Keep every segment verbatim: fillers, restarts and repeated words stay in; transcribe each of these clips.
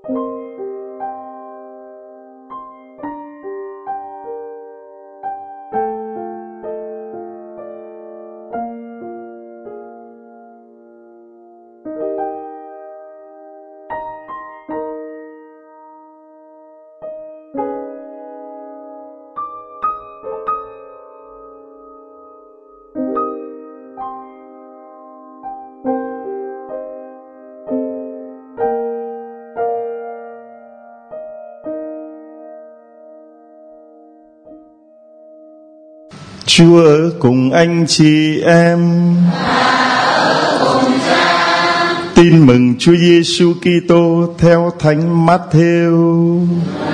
Chúa ở cùng anh chị em. Tin mừng Chúa Giêsu Kitô theo Thánh Matthew.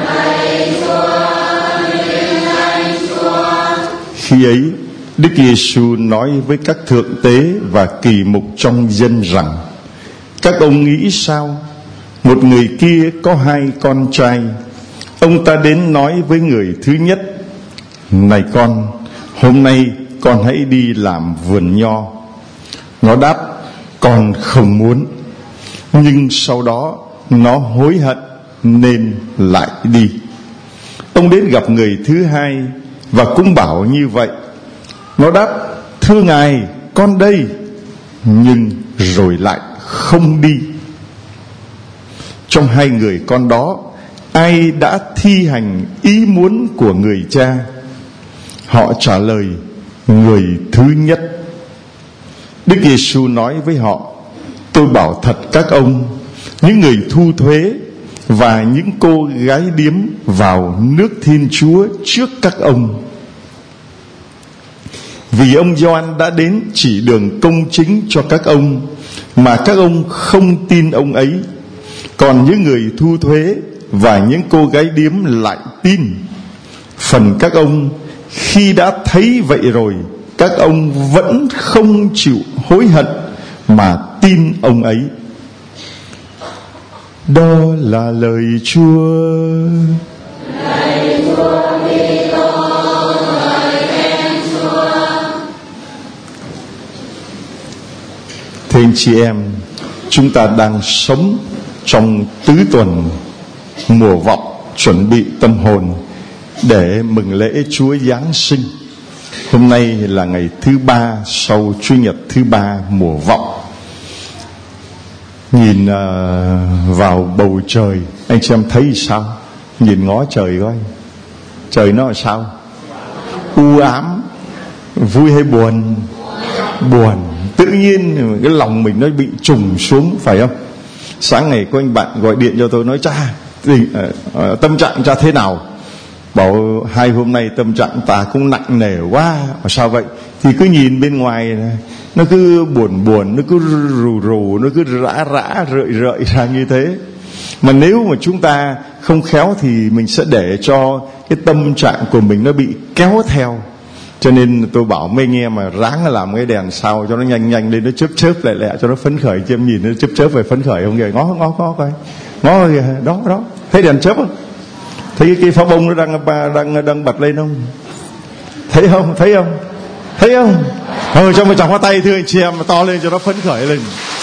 Khi ấy, Đức Giêsu nói với các thượng tế và kỳ mục trong dân rằng: các ông nghĩ sao? Một người kia có hai con trai. Ông ta đến nói với người thứ nhất: này con, hôm nay con hãy đi làm vườn nho. Nó đáp: con không muốn. Nhưng sau đó nó hối hận nên lại đi. Ông đến gặp người thứ hai và cũng bảo như vậy. Nó đáp: thưa ngài, con đây. Nhưng rồi lại không đi. Trong hai người con đó, ai đã thi hành ý muốn của người cha? Họ trả lời: người thứ nhất. Đức Giêsu nói với họ: tôi bảo thật các ông, những người thu thuế và những cô gái điếm vào nước Thiên Chúa trước các ông. Vì ông Gioan đã đến chỉ đường công chính cho các ông, mà các ông không tin ông ấy. Còn những người thu thuế và những cô gái điếm lại tin. Phần các ông, khi đã thấy vậy rồi, các ông vẫn không chịu hối hận mà tin ông ấy. Đó là lời Chúa. Lạy Chúa Kitô, lời khen Chúa. Thưa anh chị em, chúng ta đang sống trong tứ tuần mùa vọng, chuẩn bị tâm hồn để mừng lễ Chúa Giáng sinh. Hôm nay là ngày thứ ba sau Chủ nhật thứ ba mùa vọng. Nhìn uh, vào bầu trời, anh chị em thấy sao? Nhìn ngó trời coi, trời nó là sao? U ám, vui hay buồn? Buồn. Tự nhiên cái lòng mình nó bị trùng xuống, phải không? Sáng ngày có anh bạn gọi điện cho tôi nói: cha, uh, uh, tâm trạng cha thế nào? Bảo hai hôm nay tâm trạng ta cũng nặng nề quá. Mà sao vậy? Thì cứ nhìn bên ngoài nó cứ buồn buồn, nó cứ rù rù, nó cứ rã rã rợi rợi ra như thế. Mà nếu mà chúng ta không khéo thì mình sẽ để cho cái tâm trạng của mình nó bị kéo theo. Cho nên tôi bảo mấy anh em mà ráng làm cái đèn sao cho nó nhanh nhanh lên, nó chớp chớp lại lẹ cho nó phấn khởi. Chứ em nhìn nó chớp chớp về phấn khởi không kìa, ngó ngó ngó coi, ngó kìa, đó đó, thấy đèn chớp không? Thấy cái pháo bông nó đang đang đang bật lên không? Thấy không? Thấy không? Thấy không? Ờ, cho một tràng hoa tay thưa anh chị em, to lên cho nó phấn khởi lên.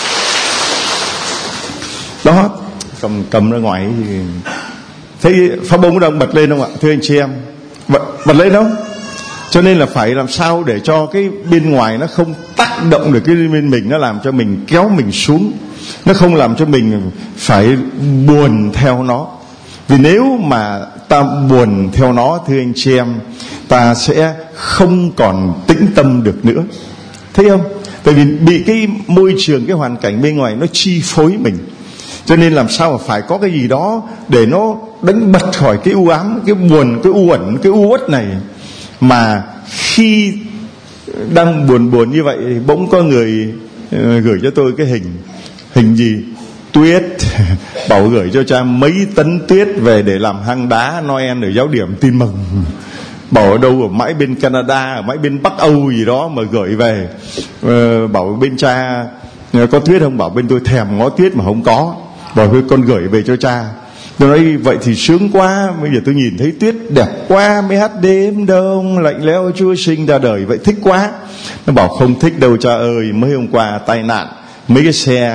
Đó, cầm cầm ra ngoài thì thấy pháo bông nó đang bật lên không ạ? Thưa anh chị em, bật bật lên không? Cho nên là phải làm sao để cho cái bên ngoài nó không tác động được cái bên mình, nó làm cho mình kéo mình xuống, nó không làm cho mình phải buồn theo nó. Vì nếu mà ta buồn theo nó, thưa anh chị em, ta sẽ không còn tĩnh tâm được nữa. Thấy không? Tại vì bị cái môi trường, cái hoàn cảnh bên ngoài nó chi phối mình. Cho nên làm sao mà phải có cái gì đó để nó đánh bật khỏi cái u ám, cái buồn, cái u uẩn, cái u uất này. Mà khi đang buồn buồn như vậy, bỗng có người uh, gửi cho tôi cái hình. Hình gì? Tuyết. Bảo gửi cho cha mấy tấn tuyết về để làm hang đá Noel ở giáo điểm Tin Mừng. Bảo ở đâu, ở mãi bên Canada, ở mãi bên Bắc Âu gì đó mà gửi về. uh, Bảo bên cha có tuyết không? Bảo bên tôi thèm ngó tuyết mà không có. Bảo thôi con gửi về cho cha. Tôi nói vậy thì sướng quá. Bây giờ tôi nhìn thấy tuyết đẹp quá, mới hát đêm đông lạnh lẽo Chúa sinh ra đời, vậy thích quá. Nó bảo không thích đâu cha ơi, mới hôm qua tai nạn, mấy cái xe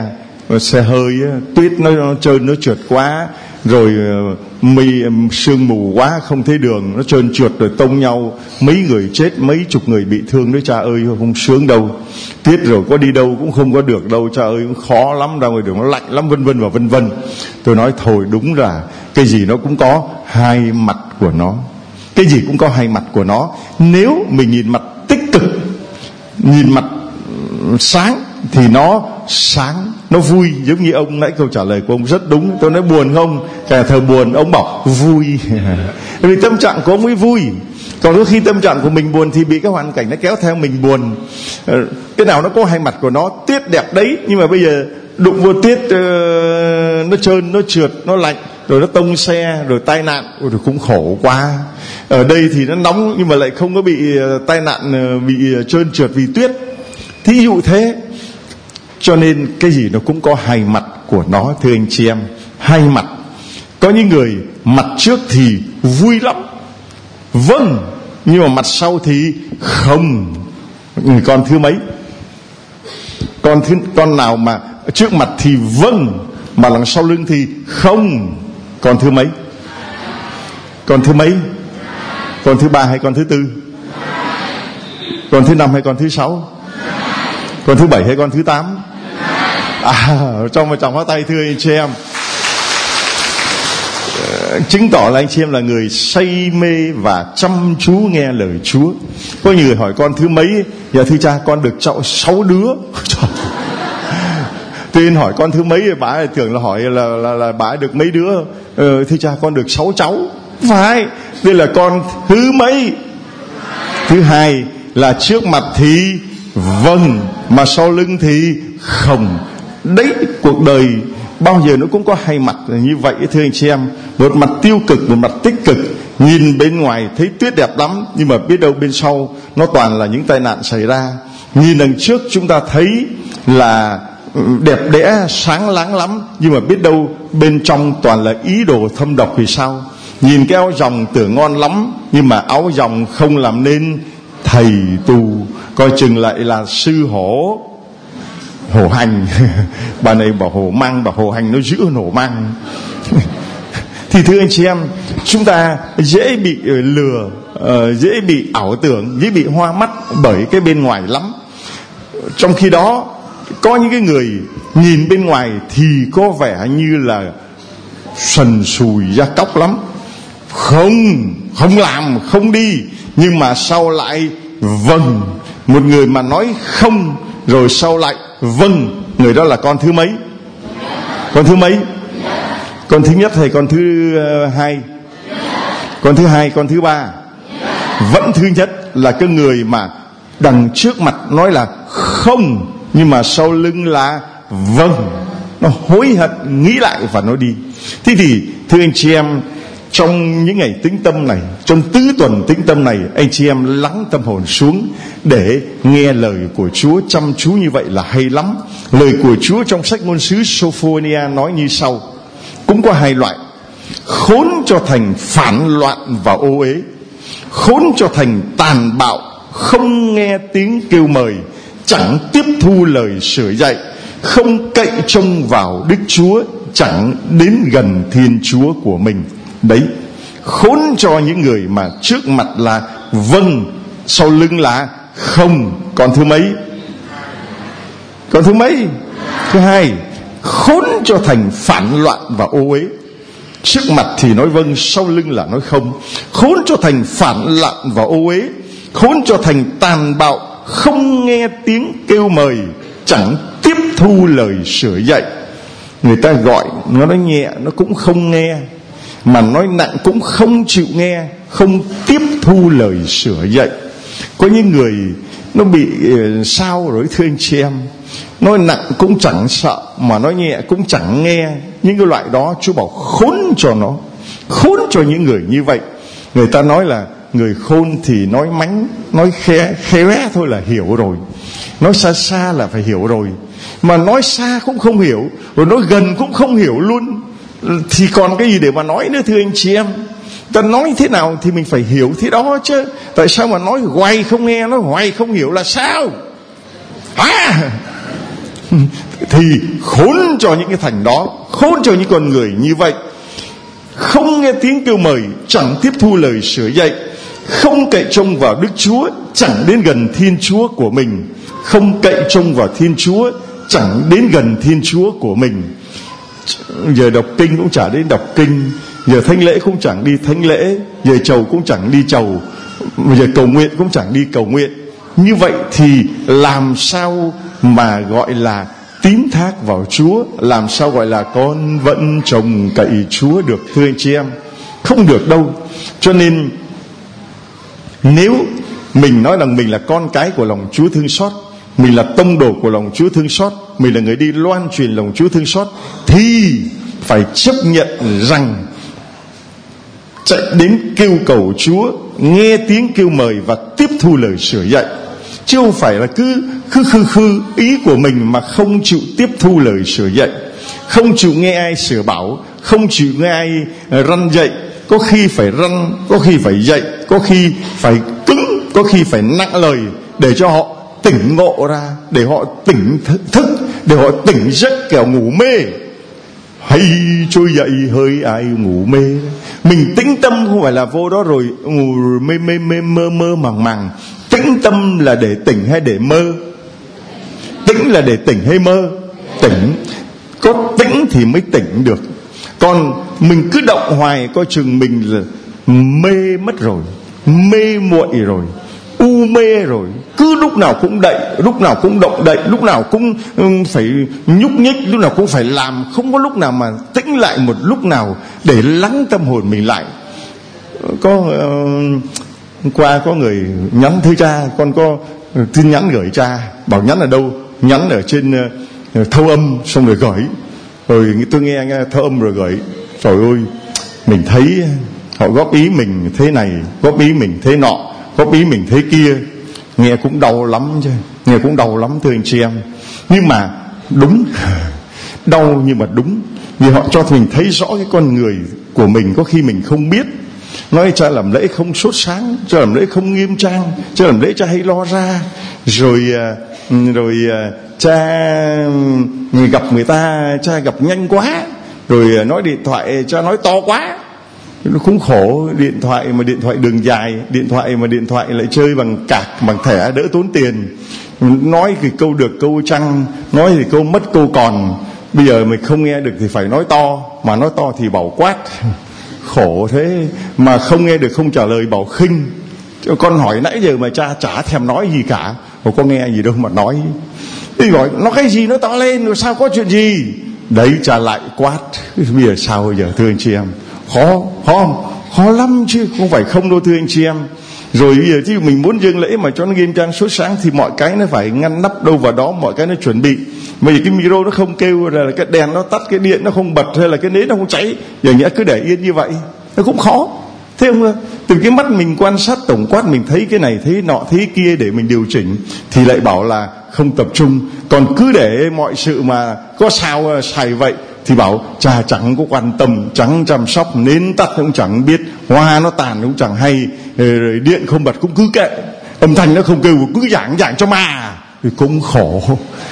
xe hơi á, tuyết nó, nó trơn nó trượt quá, rồi mây sương mù quá không thấy đường, nó trơn trượt rồi tông nhau, mấy người chết, mấy chục người bị thương đấy, cha ơi không sướng đâu. Tuyết rồi có đi đâu cũng không có được đâu, cha ơi khó lắm, ra ngoài đường nó lạnh lắm, vân vân và vân vân. Tôi nói thôi, đúng là cái gì nó cũng có hai mặt của nó, cái gì cũng có hai mặt của nó. Nếu mình nhìn mặt tích cực, nhìn mặt sáng thì nó sáng, nó vui. Giống như ông nãy câu trả lời của ông rất đúng. Tôi nói buồn không? Cả thời buồn ông bảo vui. Vì tâm trạng của ông ấy vui. Còn đôi khi tâm trạng của mình buồn thì bị cái hoàn cảnh nó kéo theo mình buồn. Cái nào nó có hai mặt của nó. Tiết đẹp đấy, nhưng mà bây giờ đụng vô tiết uh, nó trơn, nó trượt, nó lạnh, rồi nó tông xe, rồi tai nạn, ôi rồi cũng khổ quá. Ở đây thì nó nóng nhưng mà lại không có bị uh, tai nạn, uh, bị uh, trơn trượt vì tuyết. Thí dụ thế. Cho nên cái gì nó cũng có hai mặt của nó, thưa anh chị em. Hai mặt. Có những người mặt trước thì vui lắm, vâng, nhưng mà mặt sau thì không. Con thứ mấy? Con thứ con nào mà trước mặt thì vâng, mà đằng sau lưng thì không? Con thứ mấy? Con thứ mấy? Con thứ ba hay con thứ tư? Con thứ năm hay con thứ sáu? Con thứ bảy hay con thứ tám? À, trong một tràng pháo tay, thưa anh chị em. Chứng tỏ là anh chị em là người say mê và chăm chú nghe lời Chúa. Có nhiều người hỏi con thứ mấy? Dạ thưa cha, con được cháu sáu đứa. Tiên hỏi con thứ mấy, bà ấy tưởng là hỏi là, là, là bà ấy được mấy đứa. ờ, Thưa cha, con được sáu cháu. Phải, đây là con thứ mấy? Thứ hai. Là trước mặt thì vâng, mà sau lưng thì không. Đấy, cuộc đời bao giờ nó cũng có hai mặt như vậy, thưa anh chị em. Một mặt tiêu cực, một mặt tích cực. Nhìn bên ngoài thấy tuyết đẹp lắm, nhưng mà biết đâu bên sau nó toàn là những tai nạn xảy ra. Nhìn đằng trước chúng ta thấy là đẹp đẽ, sáng láng lắm, nhưng mà biết đâu bên trong toàn là ý đồ thâm độc thì sao. Nhìn cái áo dòng tưởng ngon lắm, nhưng mà áo dòng không làm nên thầy tù, coi chừng lại là sư hổ hổ hành. Bà này bảo hổ mang, bảo hổ hành nó dữ hơn hổ mang. Thì thưa anh chị em, chúng ta dễ bị lừa, uh, dễ bị ảo tưởng, dễ bị hoa mắt bởi cái bên ngoài lắm. Trong khi đó có những cái người nhìn bên ngoài thì có vẻ như là sần sùi da cóc lắm, không không làm, không đi, nhưng mà sau lại vâng. Một người mà nói không rồi sau lại vâng, người đó là con thứ mấy? Con thứ mấy? Con thứ nhất hay con thứ uh, hai? Con thứ hai, con thứ ba? Vẫn thứ nhất là cái người mà đằng trước mặt nói là không, nhưng mà sau lưng là vâng. Nó hối hận, nghĩ lại và nó đi. Thế thì thưa anh chị em, trong những ngày tĩnh tâm này, trong tứ tuần tĩnh tâm này, anh chị em lắng tâm hồn xuống để nghe lời của Chúa chăm chú như vậy là hay lắm. Lời của Chúa trong sách ngôn sứ Sophonia nói như sau: cũng có hai loại: khốn cho thành phản loạn và ô uế, khốn cho thành tàn bạo, không nghe tiếng kêu mời, chẳng tiếp thu lời sửa dạy, không cậy trông vào Đức Chúa, chẳng đến gần Thiên Chúa của mình. Đấy, khốn cho những người mà trước mặt là vâng, sau lưng là không. Còn thứ mấy? Còn thứ mấy? Thứ hai. Khốn cho thành phản loạn và ô uế, trước mặt thì nói vâng, sau lưng là nói không. Khốn cho thành phản loạn và ô uế, khốn cho thành tàn bạo, không nghe tiếng kêu mời, chẳng tiếp thu lời sửa dạy. Người ta gọi, nó nói nhẹ nó cũng không nghe, mà nói nặng cũng không chịu nghe, không tiếp thu lời sửa dạy. Có những người nó bị sao rồi thưa anh chị em, nói nặng cũng chẳng sợ, mà nói nhẹ cũng chẳng nghe. Những cái loại đó Chúa bảo khốn cho nó, khốn cho những người như vậy. Người ta nói là người khôn thì nói mánh, nói khe khé thôi là hiểu rồi, nói xa xa là phải hiểu rồi, mà nói xa cũng không hiểu, rồi nói gần cũng không hiểu luôn, thì còn cái gì để mà nói nữa thưa anh chị em. Ta nói thế nào thì mình phải hiểu thế đó chứ. Tại sao mà nói hoài không nghe, nói hoài không hiểu là sao? À, Thì khốn cho những cái thành đó, khốn cho những con người như vậy, không nghe tiếng kêu mời, chẳng tiếp thu lời sửa dạy, không cậy trông vào Đức Chúa, chẳng đến gần Thiên Chúa của mình. Không cậy trông vào Thiên Chúa, chẳng đến gần Thiên Chúa của mình. Giờ đọc kinh cũng chả đến đọc kinh, giờ thánh lễ cũng chẳng đi thánh lễ, giờ chầu cũng chẳng đi chầu, giờ cầu nguyện cũng chẳng đi cầu nguyện. Như vậy thì làm sao mà gọi là tín thác vào Chúa, làm sao gọi là con vẫn trông cậy Chúa được, thưa anh chị em? Không được đâu. Cho nên nếu mình nói rằng mình là con cái của lòng Chúa thương xót, mình là tông đồ của lòng Chúa thương xót, mình là người đi loan truyền lòng Chúa thương xót, thì phải chấp nhận rằng chạy đến kêu cầu Chúa, nghe tiếng kêu mời và tiếp thu lời sửa dạy, chứ không phải là cứ cứ khư khư ý của mình mà không chịu tiếp thu lời sửa dạy, không chịu nghe ai sửa bảo, không chịu nghe ai răn dạy. Có khi phải răn, có khi phải dạy, có khi phải cứng, có khi phải nặng lời, để cho họ tỉnh ngộ ra, để họ tỉnh thức, để họ tỉnh giấc kẻo ngủ mê. Hay trôi dậy hơi ai ngủ mê. Mình tĩnh tâm không phải là vô đó rồi ngủ mê mê mê mơ mơ màng màng. Tĩnh tâm là để tỉnh hay để mơ? Tĩnh là để tỉnh hay mơ? Tỉnh. Có tĩnh thì mới tỉnh được. Còn mình cứ động hoài coi chừng mình là mê mất rồi, mê muội rồi, u mê rồi. Cứ lúc nào cũng đậy, lúc nào cũng động đậy, lúc nào cũng phải nhúc nhích, lúc nào cũng phải làm. Không có lúc nào mà tĩnh lại một lúc nào để lắng tâm hồn mình lại. Có uh, qua có người nhắn: thưa cha, con có tin nhắn gửi cha. Bảo nhắn ở đâu? Nhắn ở trên uh, thâu âm, xong rồi gửi. Rồi tôi nghe, nghe thâu âm rồi gửi. Trời ơi, mình thấy họ góp ý mình thế này, góp ý mình thế nọ, góp ý mình thế kia, nghe cũng đau lắm chứ, nghe cũng đau lắm thưa anh chị em. Nhưng mà đúng, đau nhưng mà đúng, vì họ cho mình thấy rõ cái con người của mình có khi mình không biết. Nói cha làm lễ không sốt sáng, cha làm lễ không nghiêm trang, cha làm lễ cha hay lo ra, rồi rồi cha gặp người ta cha gặp nhanh quá, rồi nói điện thoại cha nói to quá. Nó cũng khổ. Điện thoại mà điện thoại đường dài, điện thoại mà điện thoại lại chơi bằng cạc, bằng thẻ, đỡ tốn tiền. Nói thì câu được câu chăng, nói thì câu mất câu còn. Bây giờ mình không nghe được thì phải nói to, mà nói to thì bảo quát. Khổ thế. Mà không nghe được không trả lời bảo khinh. Con hỏi nãy giờ mà cha chả thèm nói gì cả. Ủa có nghe gì đâu mà nói. Thì gọi nó cái gì nó to lên rồi sao có chuyện gì. Đấy cha lại quát. Bây giờ sao bây giờ thưa anh chị em? Khó, khó không? Khó lắm chứ không phải không đâu thưa anh chị em. Rồi bây giờ chứ mình muốn dâng lễ mà cho nó nghiêm trang sốt sáng thì mọi cái nó phải ngăn nắp đâu vào đó, mọi cái nó chuẩn bị. Bây giờ cái micro nó không kêu, rồi là cái đèn nó tắt, cái điện nó không bật, hay là cái nến nó không cháy, giờ nghĩa cứ để yên như vậy nó cũng khó. Thế không? Từ cái mắt mình quan sát tổng quát, mình thấy cái này thấy nọ thấy kia để mình điều chỉnh, thì lại bảo là không tập trung. Còn cứ để mọi sự mà có sao xài vậy thì bảo cha chẳng có quan tâm, chẳng chăm sóc, nến tắt cũng chẳng biết, hoa nó tàn cũng chẳng hay, rồi điện không bật cũng cứ kệ, âm thanh nó không kêu cứ giảng giảng cho mà. Thì cũng khổ,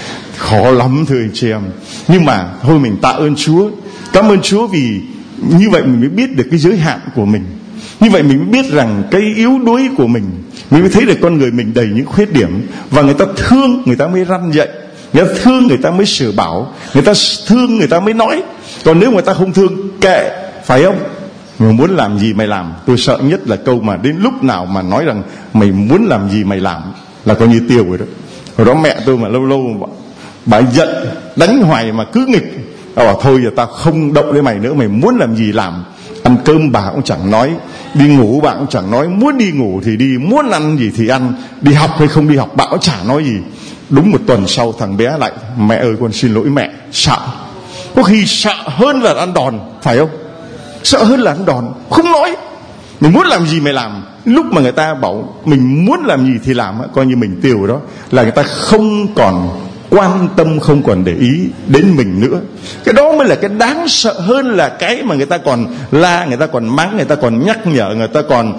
khó lắm thưa anh chị em. Nhưng mà thôi mình tạ ơn Chúa, cảm ơn Chúa vì như vậy mình mới biết được cái giới hạn của mình. Như vậy mình mới biết rằng cái yếu đuối của mình, mình mới thấy được con người mình đầy những khuyết điểm. Và người ta thương người ta mới răn dạy, người ta thương người ta mới sửa bảo, người ta thương người ta mới nói. Còn nếu người ta không thương, kệ, phải không? Mày muốn làm gì mày làm. Tôi sợ nhất là câu mà đến lúc nào mà nói rằng mày muốn làm gì mày làm là coi như tiêu rồi đó. Hồi đó mẹ tôi mà lâu lâu bà giận đánh hoài mà cứ nghịch, bà bảo thôi giờ tao không động với mày nữa, mày muốn làm gì làm. Ăn cơm bà cũng chẳng nói, đi ngủ bà cũng chẳng nói, muốn đi ngủ thì đi, muốn ăn gì thì ăn, đi học hay không đi học bà cũng chả nói gì. Đúng một tuần sau thằng bé lại: mẹ ơi con xin lỗi mẹ. Sợ, có khi sợ hơn là ăn đòn, phải không? Sợ hơn là ăn đòn, không nói. Mình muốn làm gì mày làm. Lúc mà người ta bảo mình muốn làm gì thì làm, coi như mình tiêu đó, là người ta không còn quan tâm, không còn để ý đến mình nữa. Cái đó mới là cái đáng sợ hơn là cái mà người ta còn la, người ta còn mắng, người ta còn nhắc nhở, người ta còn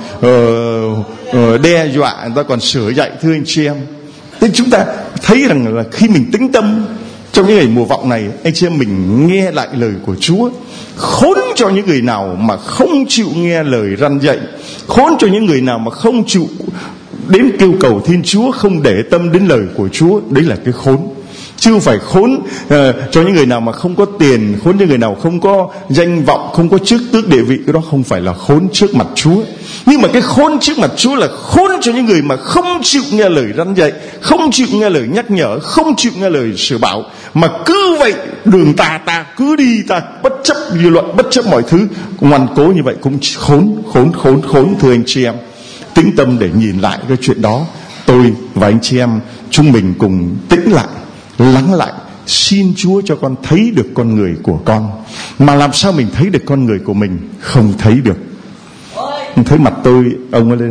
uh, uh, đe dọa, người ta còn sửa dạy. Thưa anh chị em, thế chúng ta thấy rằng là khi mình tĩnh tâm, Trong những ngày mùa vọng này, anh chị em mình nghe lại lời của Chúa. Khốn cho những người nào mà không chịu nghe lời răn dạy, khốn cho những người nào mà không chịu đến kêu cầu Thiên Chúa, không để tâm đến lời của Chúa. Đấy là cái khốn, chứ không phải khốn uh, cho những người nào mà không có tiền, khốn cho người nào không có danh vọng, không có chức tước địa vị. Cái đó không phải là khốn trước mặt Chúa. Nhưng mà cái khốn trước mặt Chúa là khốn cho những người mà không chịu nghe lời răn dạy, không chịu nghe lời nhắc nhở, không chịu nghe lời sửa bảo, mà cứ vậy đường ta ta cứ đi ta, bất chấp dư luận, bất chấp mọi thứ, ngoan cố như vậy cũng khốn khốn khốn khốn. Thưa anh chị em, tĩnh tâm để nhìn lại cái chuyện đó. Tôi và anh chị em chúng mình cùng tĩnh lại, lắng lại, xin Chúa cho con thấy được con người của con. Mà làm sao mình thấy được con người của mình? Không thấy được. Thấy mặt tôi, ông ơi lên,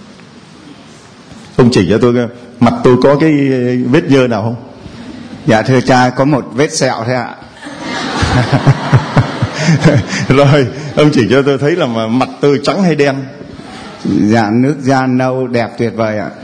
ông chỉ cho tôi mặt tôi có cái vết nhơ nào không? Dạ thưa cha, có một vết sẹo thôi ạ. Rồi ông chỉ cho tôi thấy là mà mặt tôi trắng hay đen? Dạ nước da nâu đẹp tuyệt vời ạ.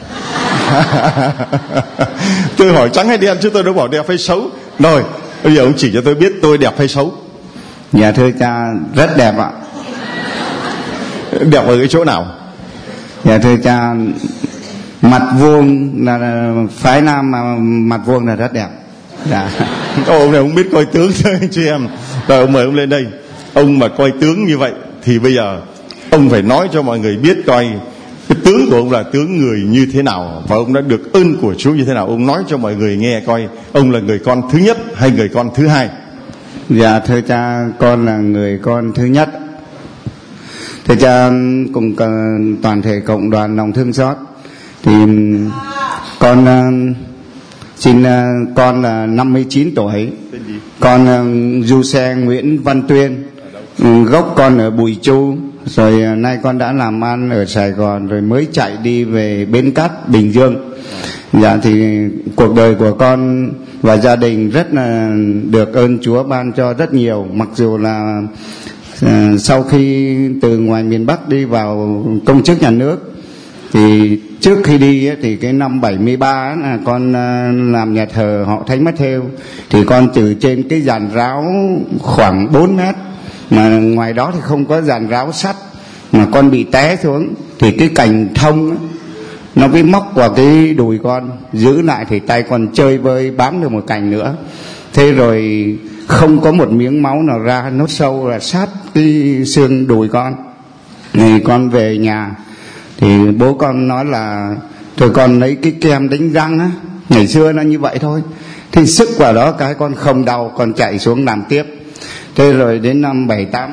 Tôi hỏi trắng hay đen chứ tôi đâu bảo đẹp hay xấu. Rồi bây giờ ông chỉ cho tôi biết tôi đẹp hay xấu. Dạ thưa cha, rất đẹp ạ. Đẹp ở cái chỗ nào? Dạ thưa cha, mặt vuông là phái nam mà mặt vuông là rất đẹp. Dạ. Ô, ông này không biết coi tướng thôi anh chị em. Rồi ông mời ông lên đây. Ông mà coi tướng như vậy thì bây giờ ông phải nói cho mọi người biết coi cái tướng của ông là tướng người như thế nào, và ông đã được ơn của Chúa như thế nào. Ông nói cho mọi người nghe coi ông là người con thứ nhất hay người con thứ hai. Dạ thưa cha, con là người con thứ nhất. Thưa cha, cùng toàn thể cộng đoàn lòng thương xót thì con xin con là năm mươi chín tuổi. Con du xe Nguyễn Văn Tuyên, gốc con ở Bùi Chu, rồi nay con đã làm ăn ở Sài Gòn, rồi mới chạy đi về Bến Cát, Bình Dương. Dạ thì cuộc đời của con và gia đình rất là được ơn Chúa ban cho rất nhiều. Mặc dù là uh, sau khi từ ngoài miền Bắc đi vào công chức nhà nước, thì trước khi đi ấy, thì cái năm bảy mươi ba là con uh, làm nhà thờ họ Thánh Matthew, thì con từ trên cái giàn ráo khoảng bốn mét, mà ngoài đó thì không có giàn ráo sắt, mà con bị té xuống, thì cái cành thông ấy, nó bị móc vào cái đùi con, giữ lại thì tay con chơi vơi bám được một cành nữa. Thế rồi không có một miếng máu nào ra, nốt sâu là sát cái xương đùi con. Thì con về nhà thì bố con nói là thôi con lấy cái kem đánh răng á, ngày xưa nó như vậy thôi. Thì sức vào đó cái con không đau, con chạy xuống làm tiếp. Thế rồi đến năm bảy tám.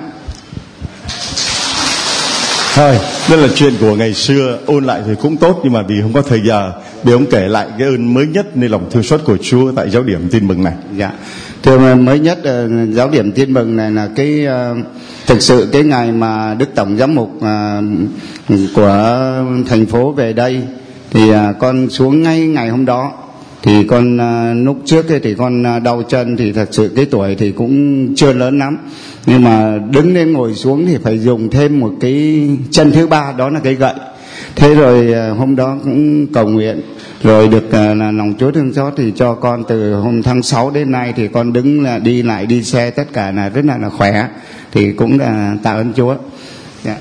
Thôi, đây là chuyện của ngày xưa, ôn lại thì cũng tốt, nhưng mà vì không có thời giờ để ông kể lại cái ơn mới nhất nên lòng thương xót của Chúa tại giáo điểm Tin Mừng này. Dạ, thưa mới nhất uh, giáo điểm Tin Mừng này là cái uh, thực sự cái ngày mà Đức Tổng Giám mục uh, của thành phố về đây thì uh, con xuống ngay ngày hôm đó. Thì con uh, lúc trước ấy, thì con uh, đau chân, thì thật sự cái tuổi thì cũng chưa lớn lắm, nhưng mà đứng lên ngồi xuống thì phải dùng thêm một cái chân thứ ba, đó là cái gậy. Thế rồi uh, hôm đó cũng cầu nguyện, rồi được uh, là lòng Chúa thương xót thì cho con từ hôm tháng sáu đến nay thì con đứng là đi lại đi xe tất cả là rất là, là khỏe, thì cũng là tạ ơn Chúa. Yeah.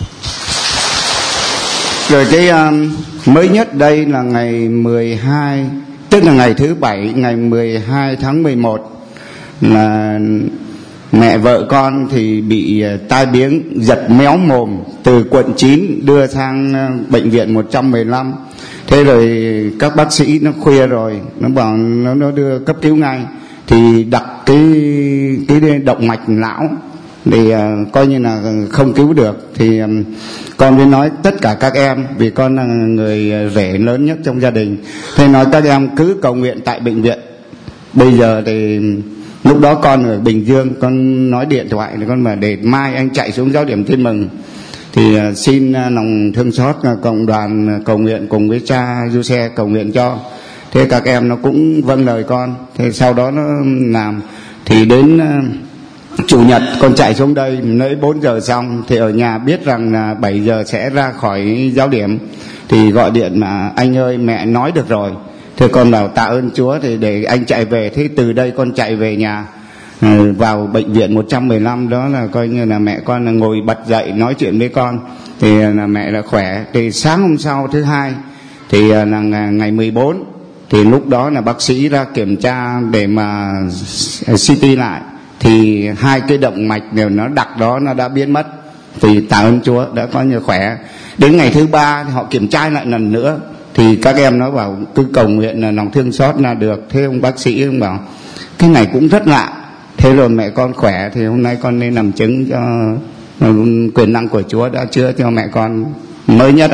Rồi cái uh, mới nhất đây là ngày mười hai, tức là ngày thứ bảy, ngày mười hai tháng mười một, là mẹ vợ con thì bị tai biến giật méo mồm từ quận chín đưa sang bệnh viện một trăm mười lăm. Thế rồi các bác sĩ nó khuya rồi, nó bảo nó, nó đưa cấp cứu ngay, thì đặt cái cái động mạch não thì uh, coi như là không cứu được. Thì um, con mới nói tất cả các em, vì con là người rể lớn nhất trong gia đình, thế nói các em cứ cầu nguyện tại bệnh viện. Bây giờ thì lúc đó con ở Bình Dương, con nói điện thoại thì con bảo để mai anh chạy xuống giáo điểm Tin Mừng, thì uh, xin uh, lòng thương xót uh, cộng đoàn uh, cầu nguyện cùng với cha du xe cầu nguyện cho. Thế các em nó cũng vâng lời con. Thế sau đó nó làm, thì đến uh, Chủ nhật con chạy xuống đây, lấy bốn giờ xong thì ở nhà biết rằng là bảy giờ sẽ ra khỏi giáo điểm, thì gọi điện mà anh ơi mẹ nói được rồi. Thế con bảo tạ ơn Chúa thì để anh chạy về. Thế từ đây con chạy về nhà, vào bệnh viện một trăm mười lăm đó là coi như là mẹ con là ngồi bật dậy nói chuyện với con, thì là mẹ là khỏe. Thì sáng hôm sau thứ hai thì là ngày mười bốn, thì lúc đó là bác sĩ ra kiểm tra để mà xê tê lại, thì hai cái động mạch đều nó đặc đó nó đã biến mất. Thì tạ ơn Chúa đã có như khỏe. Đến ngày thứ ba thì họ kiểm tra lại lần nữa, thì các em nó bảo cứ cầu nguyện là lòng thương xót là được. Thế ông bác sĩ ông bảo cái này cũng rất lạ. Thế rồi mẹ con khỏe, thì hôm nay con nên làm chứng cho quyền năng của Chúa đã chữa cho mẹ con mới nhất ạ.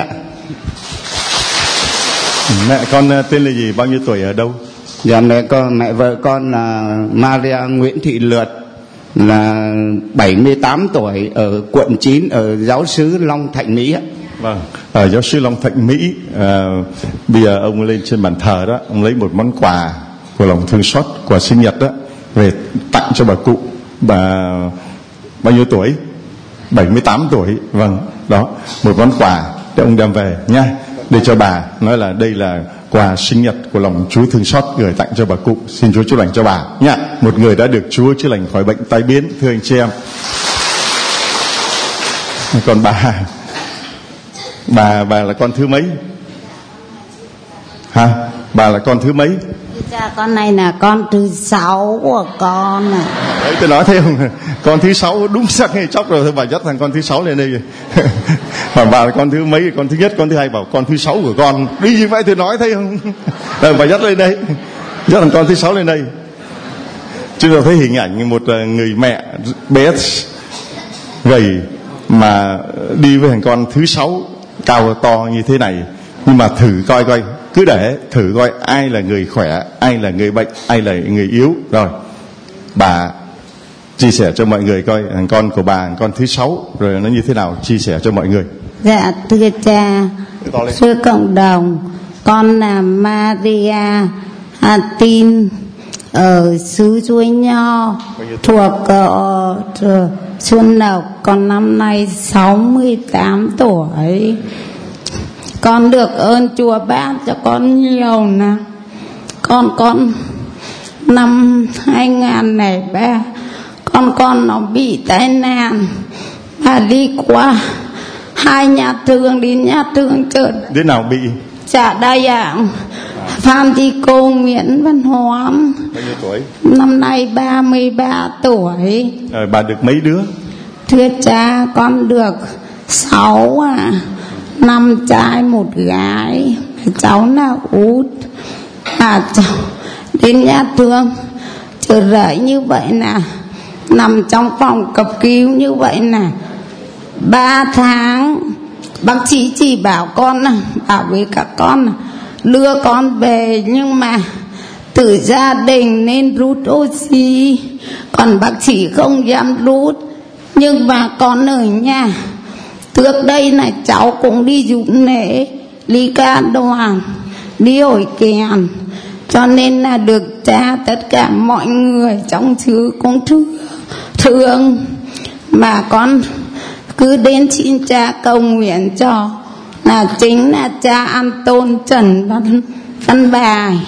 Mẹ con tên là gì, bao nhiêu tuổi, ở đâu? Dạ mẹ con, mẹ vợ con là Maria Nguyễn Thị Lượt, là bảy mươi tám tuổi, ở quận chín, ở giáo xứ Long Thạnh Mỹ ạ. Vâng, ở giáo xứ Long Thạnh Mỹ. À, bây giờ ông lên trên bàn thờ đó, ông lấy một món quà của lòng thương xót, quà sinh nhật đó, về tặng cho bà cụ. Bà bao nhiêu tuổi? bảy mươi tám tuổi. Vâng, đó, một món quà để ông đem về nha, để cho bà, nói là đây là quà sinh nhật của lòng Chúa thương xót gửi tặng cho bà cụ. Xin Chúa chữa lành cho bà nha. Một người đã được Chúa chữa lành khỏi bệnh tai biến, thưa anh chị em. Còn bà bà bà là con thứ mấy hả? Bà là con thứ mấy? Dạ con này là con thứ sáu của con này. Đấy, tôi nói thế không? Con thứ sáu đúng sắc hay chóc rồi, thôi bà dắt thằng con thứ sáu lên đây. Mà bà là con thứ mấy? Con thứ nhất, con thứ hai, bảo con thứ sáu của con. Đi như vậy tôi nói thấy không? Rồi bà dắt lên đây, dắt thằng con thứ sáu lên đây. Chúng ta thấy hình ảnh một người mẹ bé gầy mà đi với thằng con thứ sáu cao to như thế này. Nhưng mà thử coi coi, cứ để thử coi ai là người khỏe, ai là người bệnh, ai là người yếu. Rồi bà chia sẻ cho mọi người coi thằng con của bà, thằng con thứ sáu rồi nó như thế nào, chia sẻ cho mọi người. Dạ thưa cha, thưa cộng đồng, con là Maria à, tin ở xứ Chuối Nho, thuộc uh, Xuân Lộc. Con năm nay sáu mươi tám tuổi. Con được ơn Chúa ban cho con nhiều năm. Con con năm hai không không ba, con con nó bị tai nạn và đi qua hai nhà thương, đến nhà thương chợ. Đứa nào bị? Dạ đây ạ, à. Phan Thị Cô, Nguyễn Văn Hoán. Bao nhiêu tuổi? Năm nay ba mươi ba tuổi. Rồi bà được mấy đứa? Thưa cha, con được sáu à, năm trai một gái. Cháu là út. À cháu đến nhà thương chợ rẫy như vậy nè, nằm trong phòng cấp cứu như vậy nè, ba tháng. Bác sĩ chỉ bảo con, bảo với các con đưa con về, nhưng mà từ gia đình nên rút oxy, còn bác sĩ không dám rút. Nhưng mà con ở nhà, trước đây là cháu cũng đi giúp lễ, đi ca đoàn, đi hội kèn, cho nên là được cha tất cả mọi người trong xứ cũng thương, thương. Mà con cứ đến xin cha cầu nguyện cho, là chính là cha An Tôn Trần Văn, Văn Bài.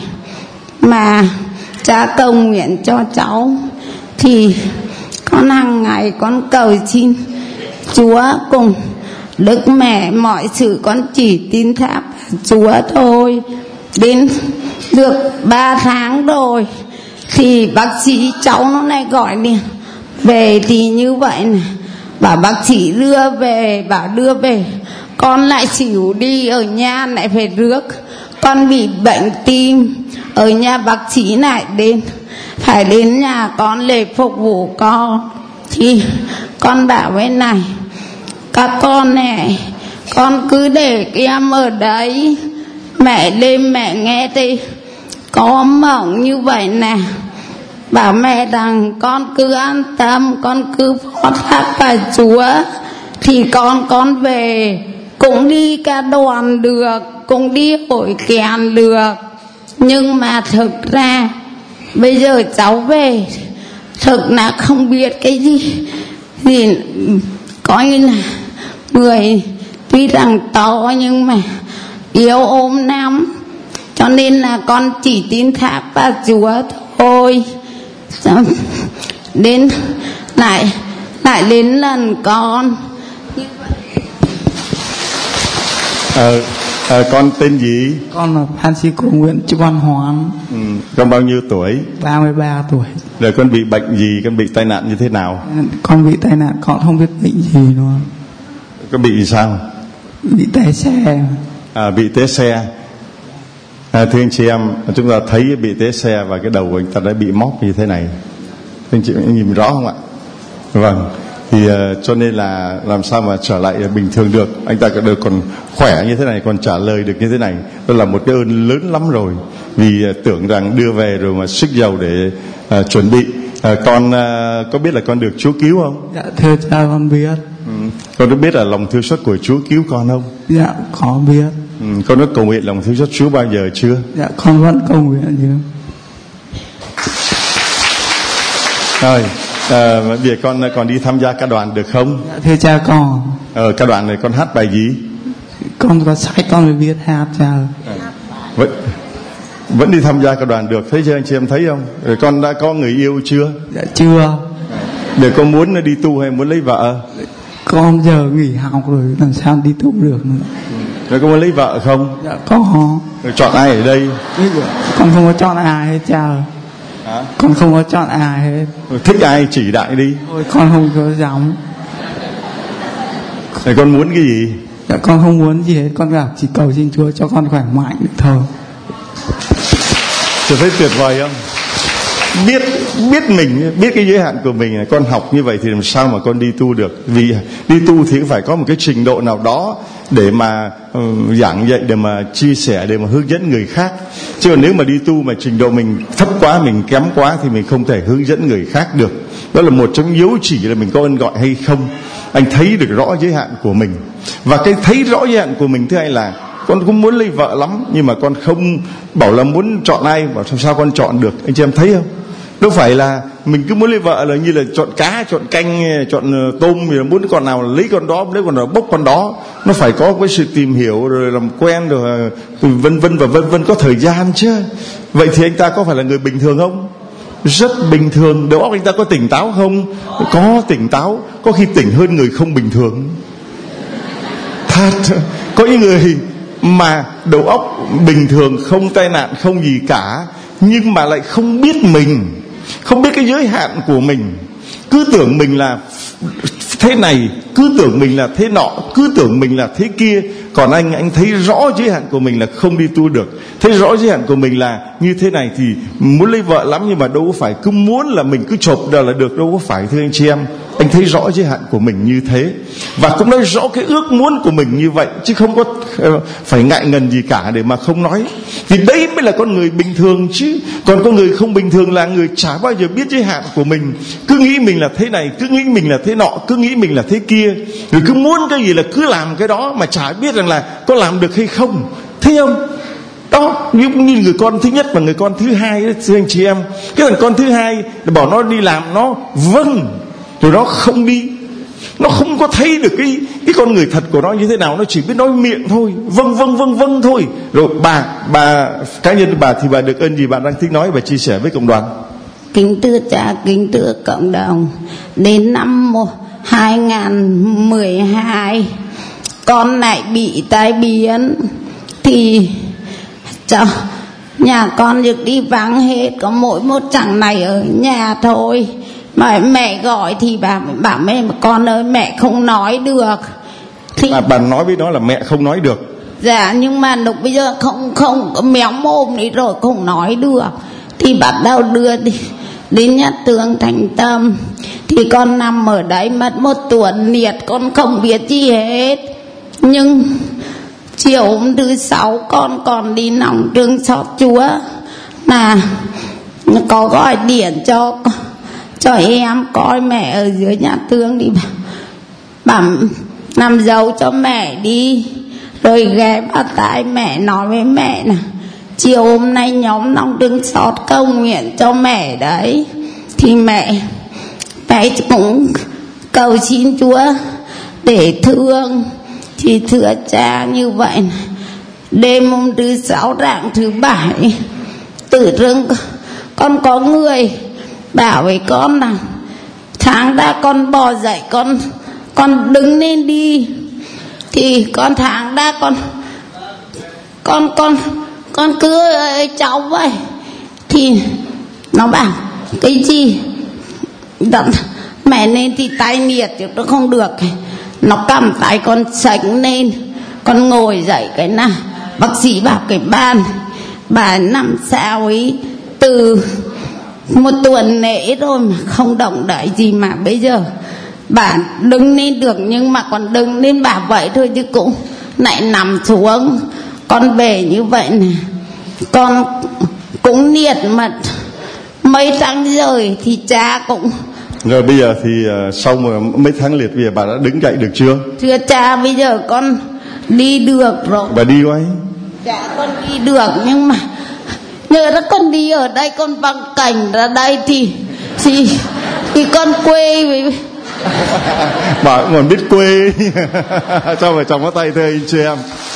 Mà cha cầu nguyện cho cháu thì con hàng ngày con cầu xin Chúa cùng Đức Mẹ, mọi sự con chỉ tin tháp Chúa thôi. Đến được ba tháng rồi thì bác sĩ cháu nó lại gọi liền về, thì như vậy này, bảo bác sĩ đưa về, bảo đưa về, con lại xỉu đi, ở nhà lại phải rước. Con bị bệnh tim, ở nhà bác sĩ lại đến, phải đến nhà con để phục vụ con. Thì con bảo với này, các con này, con cứ để em ở đấy, mẹ đêm mẹ nghe thì có mộng như vậy nè, bảo mẹ rằng con cứ an tâm, con cứ phó thác vào Chúa, thì con con về cũng đi ca đoàn được, cũng đi hội kèn được. Nhưng mà thực ra bây giờ cháu về thực là không biết cái gì gì coi như là người tuy rằng to nhưng mà yếu ốm lắm, cho nên là con chỉ tin thác vào Chúa thôi. Đến lại lại đến lần con ờ, ờ, con tên gì? Con là Phan Sĩ Cổ Nguyễn Chu Văn Hoán. Ừ, con bao nhiêu tuổi? ba mươi ba tuổi. Rồi con bị bệnh gì? Con bị tai nạn như thế nào? Con bị tai nạn, con không biết bệnh gì luôn. Con bị gì sao? Bị té xe. À, bị té xe. À, thưa anh chị em, chúng ta thấy bị té xe và cái đầu của anh ta đã bị móc như thế này. Thưa anh chị nhìn rõ không ạ? Vâng. Thì uh, cho nên là làm sao mà trở lại bình thường được. Anh ta được còn khỏe như thế này, còn trả lời được như thế này, đó là một cái ơn lớn lắm rồi. Vì uh, tưởng rằng đưa về rồi mà xức dầu để uh, chuẩn bị. uh, Con uh, có biết là con được Chúa cứu không? Dạ thưa cha con biết. Ừ. Con có biết là lòng thương xót của Chúa cứu con không? Dạ có biết. Ừ. Con đã cầu nguyện lòng thương xót Chúa bao giờ chưa? Dạ con vẫn cầu nguyện chứ. Rồi à, bây giờ con còn đi tham gia ca đoàn được không? Dạ thưa cha con. Ờ, ca đoàn này con hát bài gì? Con có sách con mới biết hát cha. À, vẫn, vẫn đi tham gia ca đoàn được. Thấy chưa anh chị em thấy không? Rồi con đã có người yêu chưa? Dạ chưa. Để con muốn đi tu hay muốn lấy vợ? Con giờ nghỉ học rồi làm sao đi tu được nữa. Rồi con muốn lấy vợ không? Dạ có. Rồi chọn ai ở đây? Con không có chọn ai hết cha. Hả? Con không có chọn ai hết. Rồi thích ai chỉ đại đi. Ôi, con không có dám. Rồi con muốn cái gì? Dạ con không muốn gì hết. Con gặp chỉ cầu xin Chúa cho con khỏe mạnh được thôi. Chị thấy tuyệt vời không? Biết biết mình, biết cái giới hạn của mình này. Con học như vậy thì làm sao mà con đi tu được? Vì đi tu thì phải có một cái trình độ nào đó để mà uh, giảng dạy, để mà chia sẻ, để mà hướng dẫn người khác. Chứ còn nếu mà đi tu mà trình độ mình thấp quá, mình kém quá thì mình không thể hướng dẫn người khác được. Đó là một trong dấu chỉ là mình có ơn gọi hay không. Anh thấy được rõ giới hạn của mình. Và cái thấy rõ giới hạn của mình thứ hai là con cũng muốn lấy vợ lắm, nhưng mà con không bảo là muốn chọn ai, bảo sao sao con chọn được. Anh chị em thấy không? Đâu phải là mình cứ muốn lấy vợ là như là chọn cá, chọn canh, chọn tôm, rồi muốn con nào lấy con đó, lấy con nào bốc con đó. Nó phải có cái sự tìm hiểu rồi làm quen rồi vân vân và vân vân, có thời gian chứ. Vậy thì anh ta có phải là người bình thường không? Rất bình thường. Đầu óc anh ta có tỉnh táo không? Có tỉnh táo, có khi tỉnh hơn người không bình thường. Thật, có những người mà đầu óc bình thường, không tai nạn, không gì cả, nhưng mà lại không biết mình, không biết cái giới hạn của mình, cứ tưởng mình là thế này, cứ tưởng mình là thế nọ, cứ tưởng mình là thế kia. Còn anh anh thấy rõ giới hạn của mình là không đi tu được, thấy rõ giới hạn của mình là như thế này thì muốn lấy vợ lắm, nhưng mà đâu có phải cứ muốn là mình cứ chộp ra là được, đâu có phải. Thưa anh chị em, anh thấy rõ giới hạn của mình như thế, và cũng nói rõ cái ước muốn của mình như vậy, chứ không có phải ngại ngần gì cả để mà không nói. Thì đấy mới là con người bình thường chứ. Còn con người không bình thường là người chả bao giờ biết giới hạn của mình, cứ nghĩ mình là thế này, cứ nghĩ mình là thế nọ, cứ nghĩ mình là thế kia, rồi cứ muốn cái gì là cứ làm cái đó, mà chả biết rằng là có làm được hay không. Thấy không? Đó, như, như người con thứ nhất và người con thứ hai đó, thưa anh chị em. Cái thằng con thứ hai bảo nó đi làm, nó vâng, rồi nó không đi. Nó không có thấy được cái cái con người thật của nó như thế nào, nó chỉ biết nói miệng thôi, vâng vâng vâng vâng thôi. Rồi bà bà cá nhân bà thì bà được ơn gì bạn đang thích nói và chia sẻ với cộng đoàn? Kính thưa cha, kính thưa cộng đồng, đến năm hai không một hai con lại bị tai biến, thì cho nhà con được đi vắng hết, có mỗi một thằng này ở nhà thôi. Mà mẹ gọi thì bà bảo mẹ, con ơi mẹ không nói được. Thì à, bà nói với nó là mẹ không nói được. Dạ, nhưng mà lúc bây giờ không không méo mồm đi rồi không nói được. Thì bắt đầu đưa đi đến nhà thương Thành Tâm. Thì con nằm ở đấy mất một tuần liệt, con không biết gì hết. Nhưng chiều hôm thứ sáu con còn đi nòng thương xót Chúa, mà có gọi điện cho cho em coi mẹ ở dưới nhà thương đi, bảo làm dấu cho mẹ đi. Rồi ghé vào tai mẹ nói với mẹ nè, chiều hôm nay nhóm nòng thương xót cầu nguyện cho mẹ đấy. Thì mẹ mẹ cũng cầu xin Chúa để thương. Thì thưa cha như vậy, Đêm hôm thứ sáu rạng thứ bảy, tự dưng con có người bảo với con là Tháng ra con bò dậy, con con đứng lên đi. Thì con Tháng ra con con con con cứ cháu vậy. Thì nó bảo cái gì Đặng, mẹ lên thì tay nhiệt thì nó không được. Nó cầm tay con sánh lên, con ngồi dậy cái nào. Bác sĩ bảo cái bàn bà nằm sao ấy từ một tuần lễ rồi mà không động đậy gì, mà bây giờ bà đứng lên được, nhưng mà còn đứng lên bà vậy thôi chứ cũng lại nằm xuống. Con về như vậy nè, con cũng liệt mà mấy tháng rồi thì cha cũng. Rồi bây giờ thì uh, sau mà mấy tháng liệt bây giờ bà đã đứng dậy được chưa? Thưa cha, bây giờ con đi được rồi. Bà đi coi. Dạ con đi được, nhưng mà nhờ đó con đi ở đây, con văng cảnh ra đây thì thì thì con quê với. Bà cũng còn biết quê. Cho vợ chồng có tay thưa anh chị em.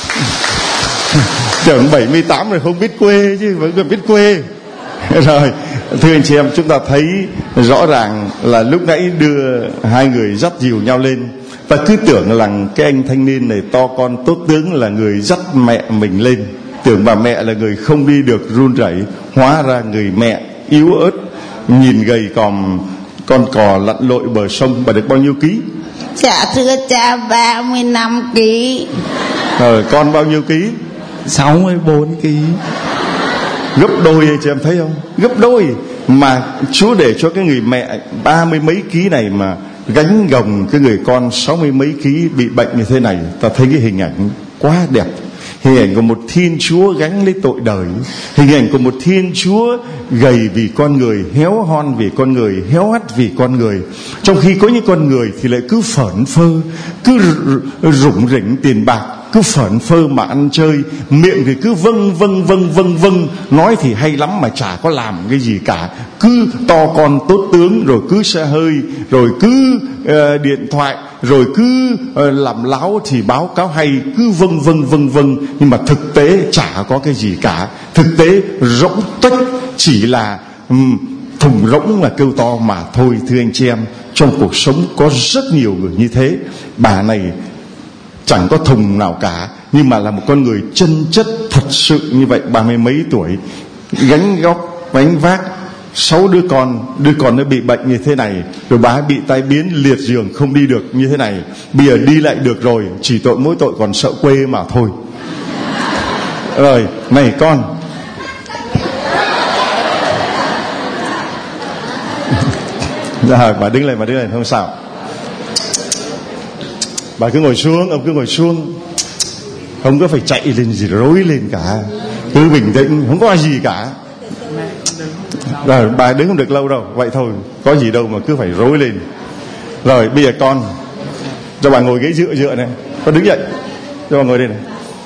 Trưởng bảy mươi tám rồi không biết quê chứ vẫn còn biết quê. Rồi thưa anh chị em, chúng ta thấy rõ ràng là lúc nãy đưa hai người dắt dìu nhau lên, ta cứ tưởng là cái anh thanh niên này to con tốt tướng là người dắt mẹ mình lên, tưởng bà mẹ là người không đi được run rẩy, hóa ra người mẹ yếu ớt, nhìn gầy còm con cò lặn lội bờ sông. Bà được bao nhiêu ký? Dạ thưa cha, ba mươi lăm ký. Rồi con bao nhiêu ký? sáu mươi bốn ký. Gấp đôi chị em thấy không? Gấp đôi. Mà Chúa để cho cái người mẹ ba mươi mấy ký này mà gánh gồng cái người con sáu mươi mấy ký bị bệnh như thế này. Ta thấy cái hình ảnh quá đẹp. Hình ảnh của một Thiên Chúa gánh lấy tội đời. Hình ảnh của một Thiên Chúa gầy vì con người, héo hon vì con người, héo hắt vì con người. Trong khi có những con người thì lại cứ phởn phơ, cứ rủng rỉnh tiền bạc, cứ phởn phơ mà ăn chơi, miệng thì cứ vâng vâng vâng vâng vâng, nói thì hay lắm mà chả có làm cái gì cả, cứ to con tốt tướng, rồi cứ xe hơi, rồi cứ uh, điện thoại, rồi cứ uh, làm láo thì báo cáo hay, cứ vâng vâng vâng vâng, nhưng mà thực tế chả có cái gì cả. Thực tế rỗng tuếch, chỉ là um, thùng rỗng là kêu to mà thôi. Thưa anh chị em, trong cuộc sống có rất nhiều người như thế. Bà này chẳng có thùng nào cả, nhưng mà là một con người chân chất thật sự như vậy. Ba mươi mấy tuổi, gánh góc gánh vác sáu đứa con, đứa con nó bị bệnh như thế này, rồi bà bị tai biến liệt giường không đi được như thế này. Bây giờ đi lại được rồi, chỉ tội mỗi tội còn sợ quê mà thôi. Rồi này con, rồi bà đứng lên, bà đứng lên không sao. Bà cứ ngồi xuống, ông cứ ngồi xuống, không có phải chạy lên gì rối lên cả, cứ bình tĩnh, không có gì cả. Rồi bà đứng không được lâu đâu, vậy thôi, có gì đâu mà cứ phải rối lên. Rồi bây giờ con, cho bà ngồi ghế dựa dựa này, con đứng dậy, cho bà ngồi đây này.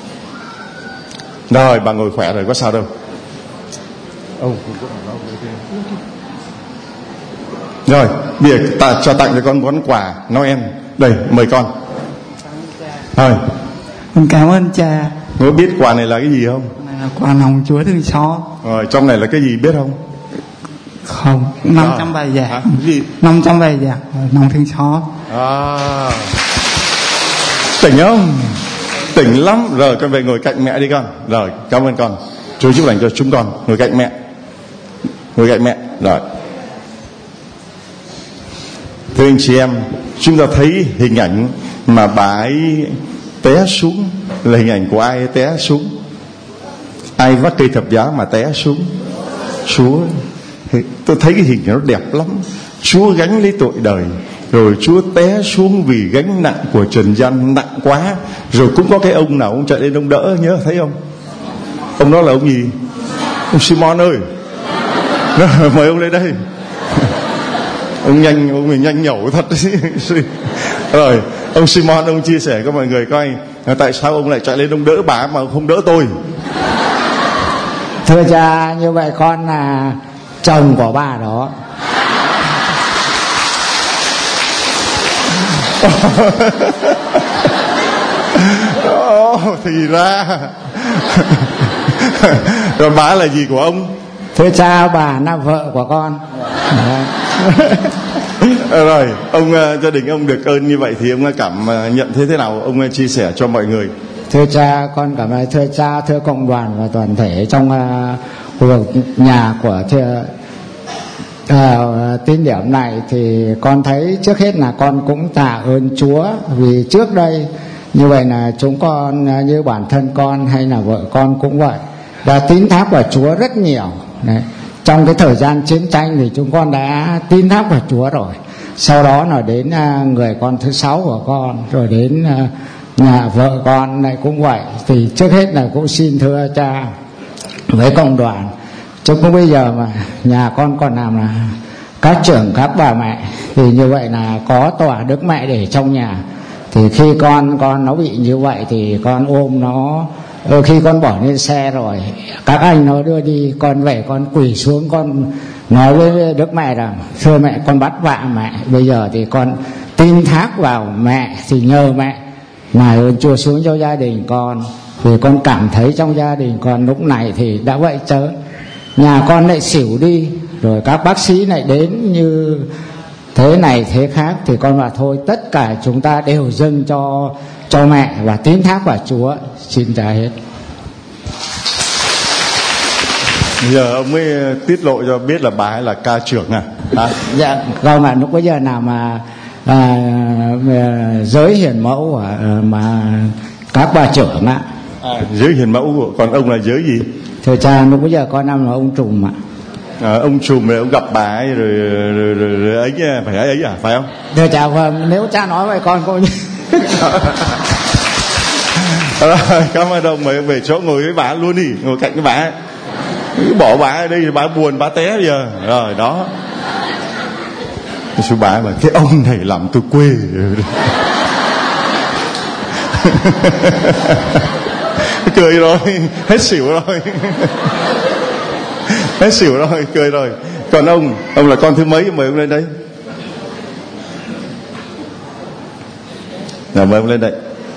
Rồi bà ngồi khỏe rồi, có sao đâu. Oh. Rồi bây giờ ta cho tặng cho con món quà Noel. Đây mời con. Rồi, Con cảm ơn cha. có biết quà này là cái gì không? Này là quà lòng Chúa thương xót. Rồi trong này là cái gì biết không? Không, năm trăm bài giảng. Hả? Gì? năm trăm bài giảng lòng thương xót. À, tỉnh không? Tỉnh lắm. Rồi con về ngồi cạnh mẹ đi con. Rồi cảm ơn con, Chúa chúc lành cho chúng con. Ngồi cạnh mẹ, ngồi cạnh mẹ. Rồi thưa anh chị em, chúng ta thấy hình ảnh mà bà ấy té xuống là hình ảnh của ai té xuống? Ai vác cây thập giá mà té xuống? Chúa. Tôi thấy cái hình nó đẹp lắm. Chúa gánh lấy tội đời, rồi Chúa té xuống vì gánh nặng của trần gian nặng quá. Rồi cũng có cái ông nào ông chạy lên ông đỡ, nhớ thấy không? Ông đó là ông gì? Ông Simon ơi, mời ông lên đây. Ông nhanh, ông mình nhanh nhẩu thật. Rồi ông Simon, ông chia sẻ cho mọi người coi tại sao ông lại chạy lên ông đỡ bà mà không đỡ tôi. Thưa cha, như vậy con là chồng của bà đó. Oh, thì ra Rồi bà là gì của ông? Thưa cha, bà là vợ của con. Rồi ông, gia đình ông được ơn như vậy thì ông cảm nhận thế thế nào? Ông chia sẻ cho mọi người. Thưa cha, con cảm ơn thưa cha, thưa cộng đoàn và toàn thể trong khu vực nhà của thưa uh, tín điểm này, thì con thấy trước hết là con cũng tạ ơn Chúa, vì trước đây như vậy là chúng con, như bản thân con hay là vợ con cũng vậy, đã tín thác vào Chúa rất nhiều. Đấy. Trong cái thời gian chiến tranh thì chúng con đã tín thác vào Chúa rồi. Sau đó là đến người con thứ sáu của con, rồi đến nhà vợ con này cũng vậy. Thì trước hết là cũng xin thưa cha với cộng đoàn, chúng cũng bây giờ mà nhà con còn làm là các trưởng các bà mẹ, thì như vậy là có tòa Đức Mẹ để trong nhà. Thì khi con con nó bị như vậy thì con ôm nó, khi con bỏ lên xe rồi các anh nó đưa đi, con về con quỳ xuống con nói với Đức Mẹ rằng thưa mẹ, con bắt vạ mẹ, bây giờ thì con tin thác vào mẹ, thì nhờ mẹ ngài ơn Chúa xuống cho gia đình con. Vì con cảm thấy trong gia đình con lúc này thì đã vậy chớ, nhà con lại xỉu đi, rồi các bác sĩ lại đến như thế này thế khác, thì con bảo thôi tất cả chúng ta đều dâng cho cho mẹ và tín thác vào Chúa. Xin trả hết. Giờ ông mới tiết lộ cho biết là bà ấy là ca trưởng à? À? Dạ không ạ, lúc bây giờ nào mà à, giới hiền mẫu à, mà các bà trưởng ạ. À, giới hiền mẫu, còn ông là giới gì? Thưa cha, lúc bây giờ con năm là ông trùm ạ. À, ông trùm rồi ông gặp bà ấy rồi, rồi, rồi, rồi ấy phải ấy ấy à, phải không? Thưa cha, nếu cha nói vậy con coi như cảm ơn ông, mời về chỗ ngồi với bà luôn đi, ngồi cạnh cái bà. Cứ bỏ bà ở đây thì bà buồn, bà té bây giờ. Rồi đó. Sư bà mà cái ông này làm tôi quê. Cười rồi, hết xỉu rồi. Hết xỉu rồi, cười rồi. Còn ông, ông là con thứ mấy, mời ông lên đây. Nào mời ông lên đây.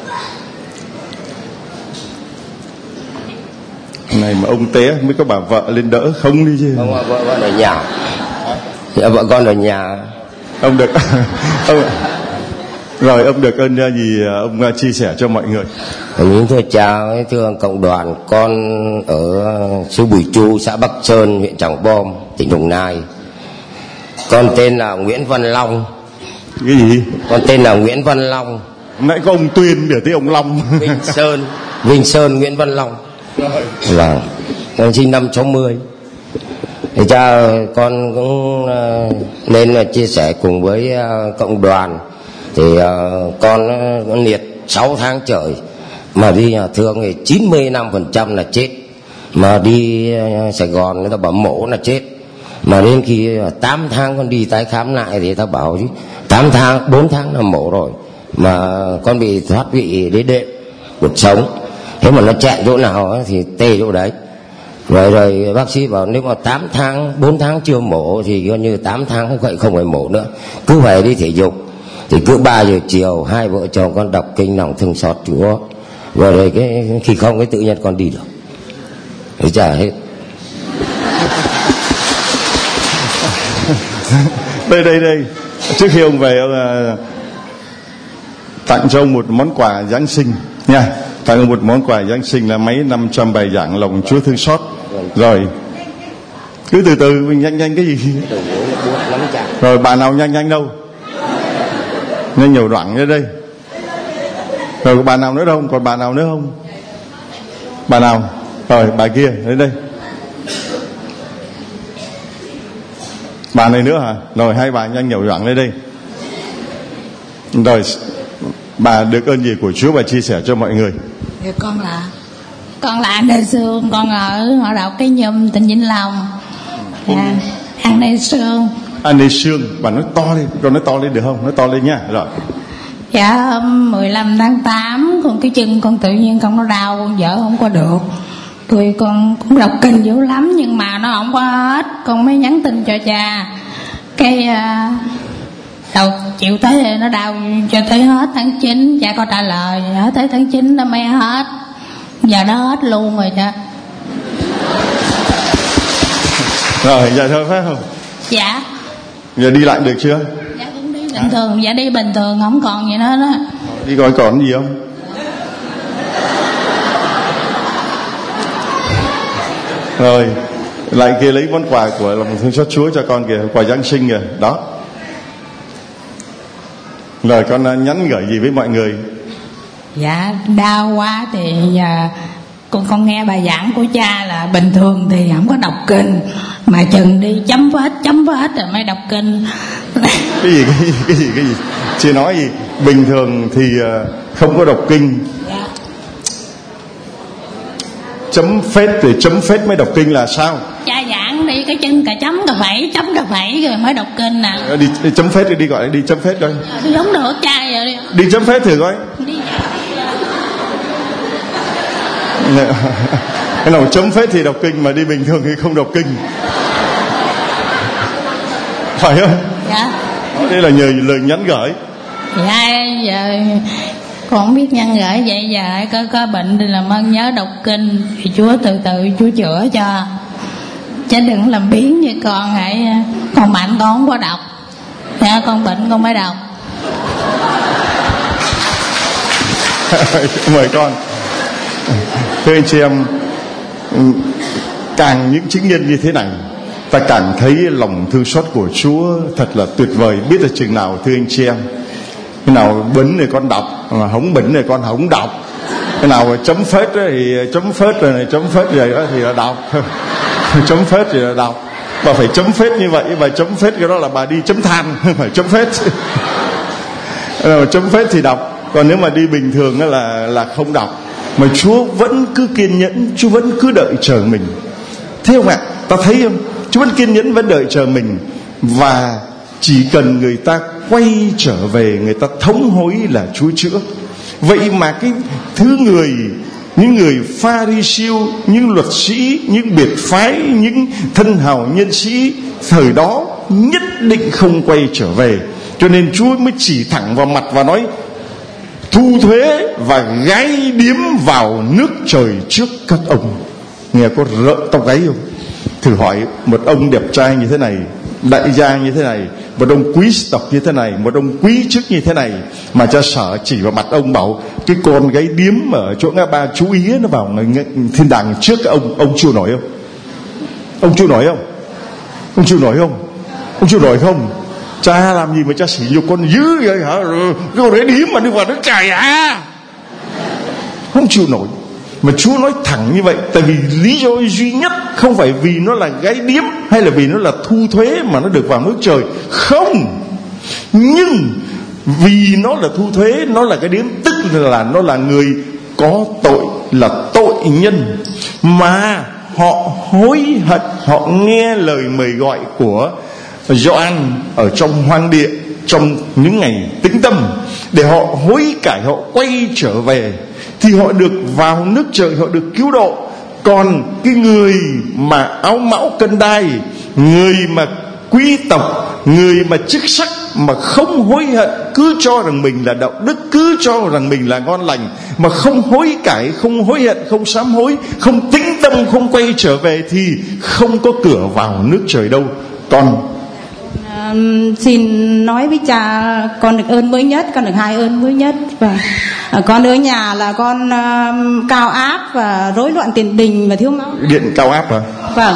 Này mà ông té mới có bà vợ lên đỡ không đi chứ. Ông vợ con ở nhà. Dạ, vợ con ở nhà. Ông được ông, rồi ông được ơn gì ông chia sẻ cho mọi người. Những thưa cha, thưa cộng đoàn, con ở xứ Bùi Chu, xã Bắc Sơn, huyện Trảng Bom, tỉnh Đồng Nai. Con tên là Nguyễn Văn Long. Cái gì? Con tên là Nguyễn Văn Long. Nãy có ông Tuyên biểu tới ông Long. Vinh Sơn, Vinh Sơn Nguyễn Văn Long. Vâng, con sinh năm sáu mươi. Thì cha con cũng uh, nên uh, chia sẻ cùng với uh, cộng đoàn. Thì uh, con uh, liệt sáu tháng trời, mà đi nhà thương thì chín mươi lăm phần trăm là chết, mà đi uh, Sài Gòn người ta bảo mổ là chết, mà đến khi uh, tám tháng con đi tái khám lại thì ta bảo chứ tám tháng, bốn tháng là mổ rồi, mà con bị thoát vị đế đệm cuộc sống. Thế mà nó chạy chỗ nào ấy, thì tê chỗ đấy. Rồi rồi bác sĩ bảo nếu mà tám tháng, bốn tháng chưa mổ thì coi như tám tháng vậy không phải mổ nữa, cứ phải đi thể dục. Thì cứ ba giờ chiều hai vợ chồng con đọc kinh lòng thương xót Chúa. Rồi rồi cái khi không cái tự nhiên con đi được. Thế chả hết. Đây đây đây. Trước khi ông về ông uh, tặng cho ông một món quà Giáng sinh nha. Tặng ông một món quà Giáng sinh là mấy năm trăm bài giảng lòng Chúa thương xót. Rồi cứ từ từ mình nhanh nhanh cái gì. Rồi bà nào nhanh nhanh đâu, nhanh nhiều đoạn ra đây. Rồi bà nào nữa đâu, còn bà nào nữa không? Bà nào? Rồi bà kia đến đây. Bà này nữa hả? Rồi hai bà nhanh nhiều đoạn lên đây. Rồi bà được ơn gì của Chúa, bà chia sẻ cho mọi người. Thì con là con là An Lê Sương, con ở họ đạo Cái Nhum, tỉnh Vĩnh Long. À, An Lê Sương. An Lê Sương, bà nói to lên, con nói to lên được không? Nói to lên nha. Rồi. Dạ hôm mười lăm tháng tám con cái chân con tự nhiên con nó đau, con vợ không có được. Rồi con cũng đọc kinh dữ lắm nhưng mà nó không có hết. Con mới nhắn tin cho cha. Cái uh, đầu chịu tới nó đau cho tới hết tháng chín, cha có trả lời hết tới tháng chín nó mới hết. Giờ đó hết luôn rồi cha. Rồi dạ thôi phải không? Dạ. Giờ đi lại được chưa? Dạ cũng đi bình thường. Dạ đi bình thường, không còn gì nữa đó. Đi coi còn gì không? Rồi lại kia lấy món quà của lòng thương xót Chúa cho con kìa, quà Giáng sinh kìa. Đó. Rồi con nhắn gửi gì với mọi người? Dạ đau quá thì giờ con con nghe bài giảng của cha là bình thường thì không có đọc kinh, mà chừng đi chấm vết chấm vết rồi mới đọc kinh. Cái gì cái gì cái gì cái gì? Chị nói gì? Bình thường thì không có đọc kinh. Dạ. Chấm phết thì chấm phết mới đọc kinh là sao? Cha giảng đi cái chân cà chấm cà phẩy chấm cà phẩy rồi mới đọc kinh nè. Đi, đi chấm phết đi, đi gọi đi chấm phết coi. Đi giống được cha giờ đi. Đi chấm phết thử coi. Đi. Cái nào chấm phết thì đọc kinh, mà đi bình thường thì không đọc kinh, phải không? Dạ. Đây là nhờ lời nhắn gửi. Dạ giờ con không biết nhắn gửi vậy, giờ có có bệnh thì làm ơn nhớ đọc kinh thì Chúa từ từ Chúa chữa cho, chứ đừng làm biến như con hãy con mạnh con không có đọc, dạ, con bệnh con mới đọc. Mời con. Thưa anh chị em, càng những chứng nhân như thế này ta càng thấy lòng thương xót của Chúa thật là tuyệt vời biết là chừng nào. Thưa anh chị em, cái nào bẩn thì con đọc, mà không bẩn thì con không đọc. Cái nào chấm phết thì chấm phết rồi này, chấm phết rồi đó thì là đọc. Chấm phết thì là đọc. Bà phải chấm phết như vậy, bà chấm phết cái đó là bà đi chấm than, phải chấm phết. Chấm phết thì đọc, còn nếu mà đi bình thường là là không đọc. Mà Chúa vẫn cứ kiên nhẫn, Chúa vẫn cứ đợi chờ mình. Thấy không ạ? Ta thấy không? Chúa vẫn kiên nhẫn, vẫn đợi chờ mình. Và chỉ cần người ta quay trở về, người ta thống hối là Chúa chữa. Vậy mà cái thứ người, những người Pha-ri-siêu, những luật sĩ, những biệt phái, những thân hào nhân sĩ thời đó nhất định không quay trở về. Cho nên Chúa mới chỉ thẳng vào mặt và nói: thu thuế và gáy điếm vào nước trời trước các ông. Nghe có rợn tóc gáy không? Thử hỏi một ông đẹp trai như thế này, đại gia như thế này, một ông quý tộc như thế này, một ông quý chức như thế này, mà cha Sở chỉ vào mặt ông bảo cái con gáy điếm ở chỗ ngã ba chú Ý nó vào thiên đàng trước các ông, ông chịu nổi không? Ông chịu nổi không? Ông chịu nổi không? Ông chịu nổi không? Cha làm gì mà cha sỉ nhục con dữ vậy hả? Cái con đấy điếm mà đi vào nước trời à? Không chịu nổi. Mà Chúa nói thẳng như vậy, tại vì lý do duy nhất không phải vì nó là gáy điếm hay là vì nó là thu thuế mà nó được vào nước trời. Không. Nhưng vì nó là thu thuế, nó là cái điếm, tức là nó là người có tội, là tội nhân, mà họ hối hận, họ nghe lời mời gọi của Gioan ở trong hoang địa trong những ngày tĩnh tâm, để họ hối cải, họ quay trở về, thì họ được vào nước trời, họ được cứu độ. Còn cái người mà áo mão cân đai, người mà quý tộc, người mà chức sắc mà không hối hận, cứ cho rằng mình là đạo đức, cứ cho rằng mình là ngon lành, mà không hối cải, không hối hận, không sám hối, không tĩnh tâm, không quay trở về, thì không có cửa vào nước trời đâu. Còn Uh, xin nói với cha, con được ơn mới nhất, con được hai ơn mới nhất. Và uh, con ở nhà là con uh, cao áp và rối loạn tiền đình và thiếu máu. Điện cao áp hả? Vâng.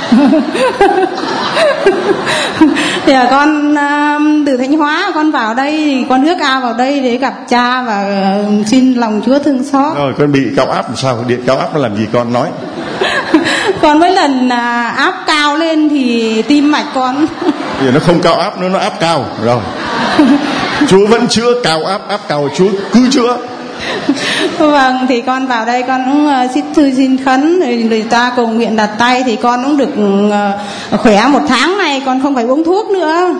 Thì uh, con uh, từ Thanh Hóa con vào đây, con ước ao vào đây để gặp cha và uh, xin lòng Chúa thương xót. Rồi con bị cao áp làm sao? Điện cao áp nó làm gì con nói? Con mỗi lần uh, áp cao lên thì tim mạch con thì nó không cao áp nữa, nó áp cao rồi. Chúa vẫn chữa, cao áp áp cao Chúa cứ chữa. Vâng, thì con vào đây con cũng uh, xin thư xin khấn rồi người ta cầu nguyện đặt tay, thì con cũng được uh, khỏe một tháng này, con không phải uống thuốc nữa.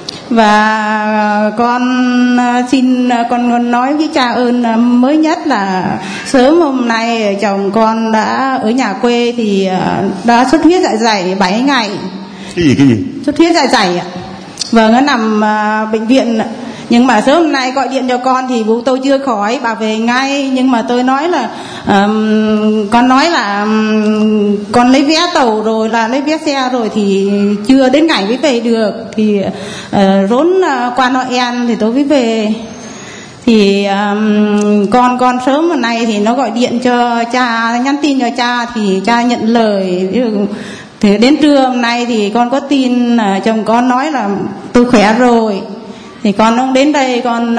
Và con uh, xin uh, con nói với cha ơn uh, mới nhất là sớm hôm nay chồng con đã ở nhà quê thì uh, đã xuất huyết dạ dày bảy ngày. Cái gì cái gì? Xuất huyết dạ dày ạ. Vâng, nó nằm uh, bệnh viện Nhưng mà sớm hôm nay gọi điện cho con thì bố tôi chưa khỏi, bà về ngay. Nhưng mà tôi nói là um, con nói là um, con lấy vé tàu rồi, là lấy vé xe rồi thì chưa đến ngày mới về được. Thì uh, rốn uh, qua Noel thì tôi mới về. Thì um, con con sớm hôm nay thì nó gọi điện cho cha, nhắn tin cho cha thì cha nhận lời. Thì đến trưa hôm nay thì con có tin là chồng con nói là tôi khỏe rồi. Thì con ông đến đây con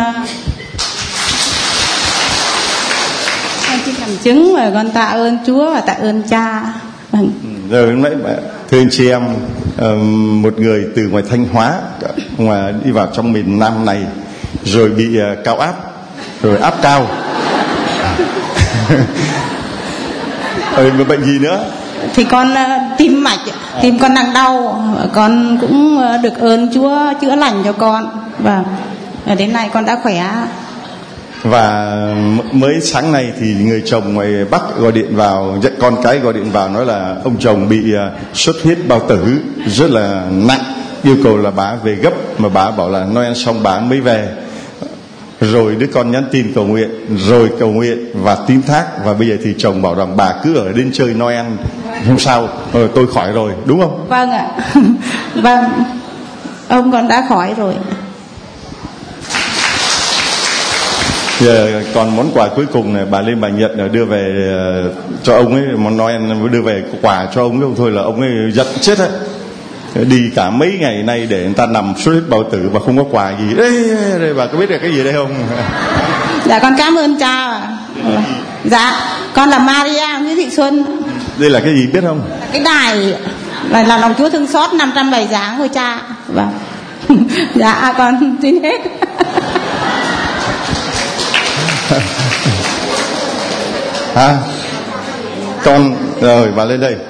con xin làm chứng và con tạ ơn Chúa và tạ ơn cha. Vâng. Rồi mấy thưa anh chị em, một người từ ngoài Thanh Hóa mà đi vào trong miền Nam này rồi bị cao áp, rồi áp cao. Rồi bệnh gì nữa? Thì con tim mạch, tim con đang đau, con cũng được ơn Chúa chữa lành cho con, và đến nay con đã khỏe. Và mới sáng nay thì người chồng ngoài Bắc gọi điện vào, con cái gọi điện vào nói là ông chồng bị xuất huyết bao tử rất là nặng, yêu cầu là bà về gấp, mà bà bảo là Noel xong bà mới về. Rồi đứa con nhắn tin cầu nguyện, rồi cầu nguyện và tín thác, và bây giờ thì chồng bảo rằng bà cứ ở đến chơi Noel không sao, ờ, tôi khỏi rồi, đúng không? Vâng ạ. Vâng, ông con đã khỏi rồi. Giờ còn món quà cuối cùng này, bà lên bà nhận đưa về uh, cho ông ấy, món Noel đưa về quà cho ông ấy, không thôi là ông ấy giận chết đấy. Đi cả mấy ngày nay để người ta nằm suốt hết bao tử và không có quà gì. Ê, đây bà có biết được cái gì đây không? Dạ con cảm ơn cha ạ. Dạ con là Maria Nguyễn Thị Xuân. Đây là cái gì biết không? Cái đài là, là lòng Chúa thương xót năm trăm bảy dáng của cha. Vâng. Dạ con xin hết. Hả? Con rồi bà lên đây.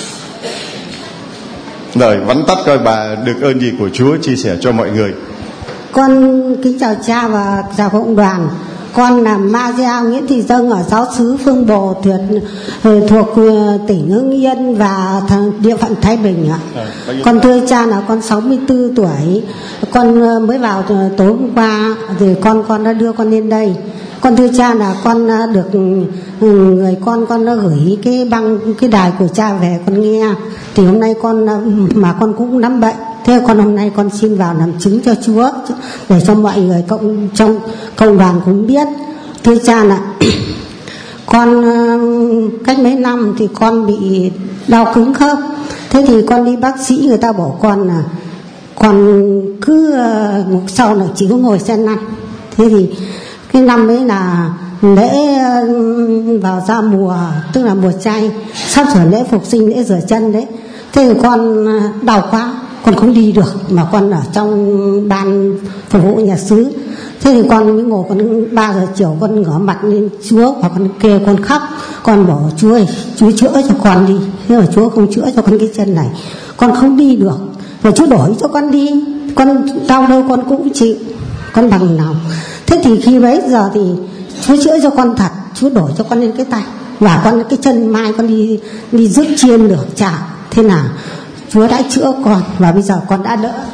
Rồi vắn tắt coi bà được ơn gì của Chúa, chia sẻ cho mọi người. Con kính chào cha và chào cộng đoàn. Con là Maria Nguyễn Thị Dâng ở giáo xứ Phương Bồ, thuộc, thuộc tỉnh Hưng Yên và địa phận Thái Bình ạ. À, con thưa cha là con sáu mươi tư tuổi. Con mới vào tối hôm qua thì con con đã đưa con lên đây. Con thưa cha là con được người con con đã gửi cái băng cái đài của cha về con nghe. Thì hôm nay con mà con cũng nắm bệnh, thế con hôm nay con xin vào làm chứng cho Chúa để cho mọi người cộng trong cộng đoàn cũng biết. Thưa cha là con cách mấy năm thì con bị đau cứng khớp. Thế thì con đi bác sĩ, người ta bảo con là con cứ sau là chỉ có ngồi xe lăn. Thế thì cái năm ấy là lễ vào ra mùa, tức là mùa chay, sắp sửa lễ phục sinh, lễ rửa chân đấy. Thế thì con đau quá, con không đi được, mà con ở trong ban phục vụ nhà xứ. Thế thì con mới ngồi, con ba giờ chiều con ngửa mặt lên Chúa và con kêu, con khóc, con bảo Chúa ơi, Chúa chữa cho con đi. Thế mà Chúa không chữa cho con cái chân này, con không đi được, và Chúa đổi cho con đi, con đau đâu con cũng chịu, con bằng lòng. Thế thì khi bấy giờ thì Chúa chữa cho con thật, Chúa đổi cho con lên cái tay và con cái chân mai con đi đi rước chiên được chả. Thế nào Chúa đã chữa con và bây giờ con đã đỡ.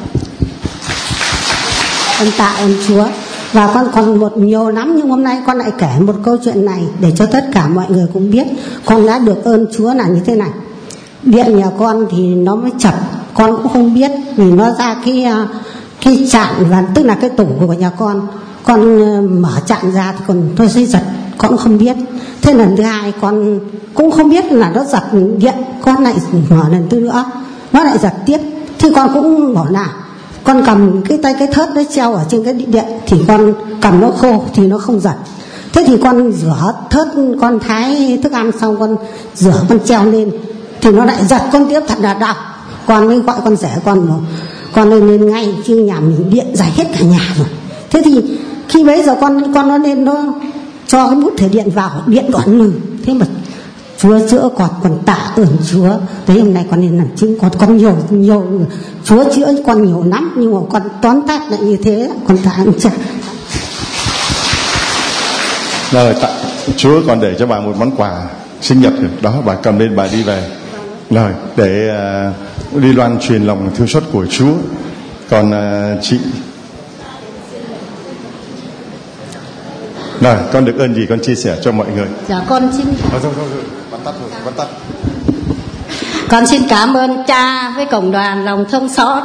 Con tạ ơn Chúa. Và con còn một nhiều lắm, nhưng hôm nay con lại kể một câu chuyện này để cho tất cả mọi người cũng biết con đã được ơn Chúa là như thế này. Điện nhà con thì nó mới chập, con cũng không biết, vì nó ra cái cái chạn, và tức là cái tủ của nhà con, con mở chạn ra thì còn tôi sẽ giật, con cũng không biết. Thế lần thứ hai con cũng không biết là nó giật điện, con lại mở lần thứ nữa nó lại giật tiếp. Thì con cũng bỏ nào, con cầm cái tay cái thớt nó treo ở trên cái điện thì con cầm nó khô thì nó không giật. Thế thì con rửa thớt, con thái thức ăn xong con rửa, con treo lên thì nó lại giật con tiếp, thật là đau. Con mới gọi con rể con, con lên lên ngay, chứ nhà mình điện giải hết cả nhà rồi. Thế thì khi bấy giờ con con nó lên, nó cho cái bút thẻ điện vào, điện đoạn ngừng. Thế mà Chúa chữa con, còn tạ ơn Chúa. Thế hôm nay con nên làm chứng, con con nhiều nhiều Chúa chữa con nhiều lắm, nhưng mà con tóm tắt lại như thế, con tạ ơn Cha. Rồi tạ, Chúa còn để cho bà một món quà sinh nhật rồi đó, bà cầm lên bà đi về. Rồi để uh, đi loan truyền lòng thương xót của Chúa. Còn uh, chị Rồi, con được ơn gì con chia sẻ cho mọi người? Dạ con xin Thôi thôi thôi, bắn tắt rồi, bắn tắt. Con xin cảm ơn cha với cộng đoàn lòng thương xót.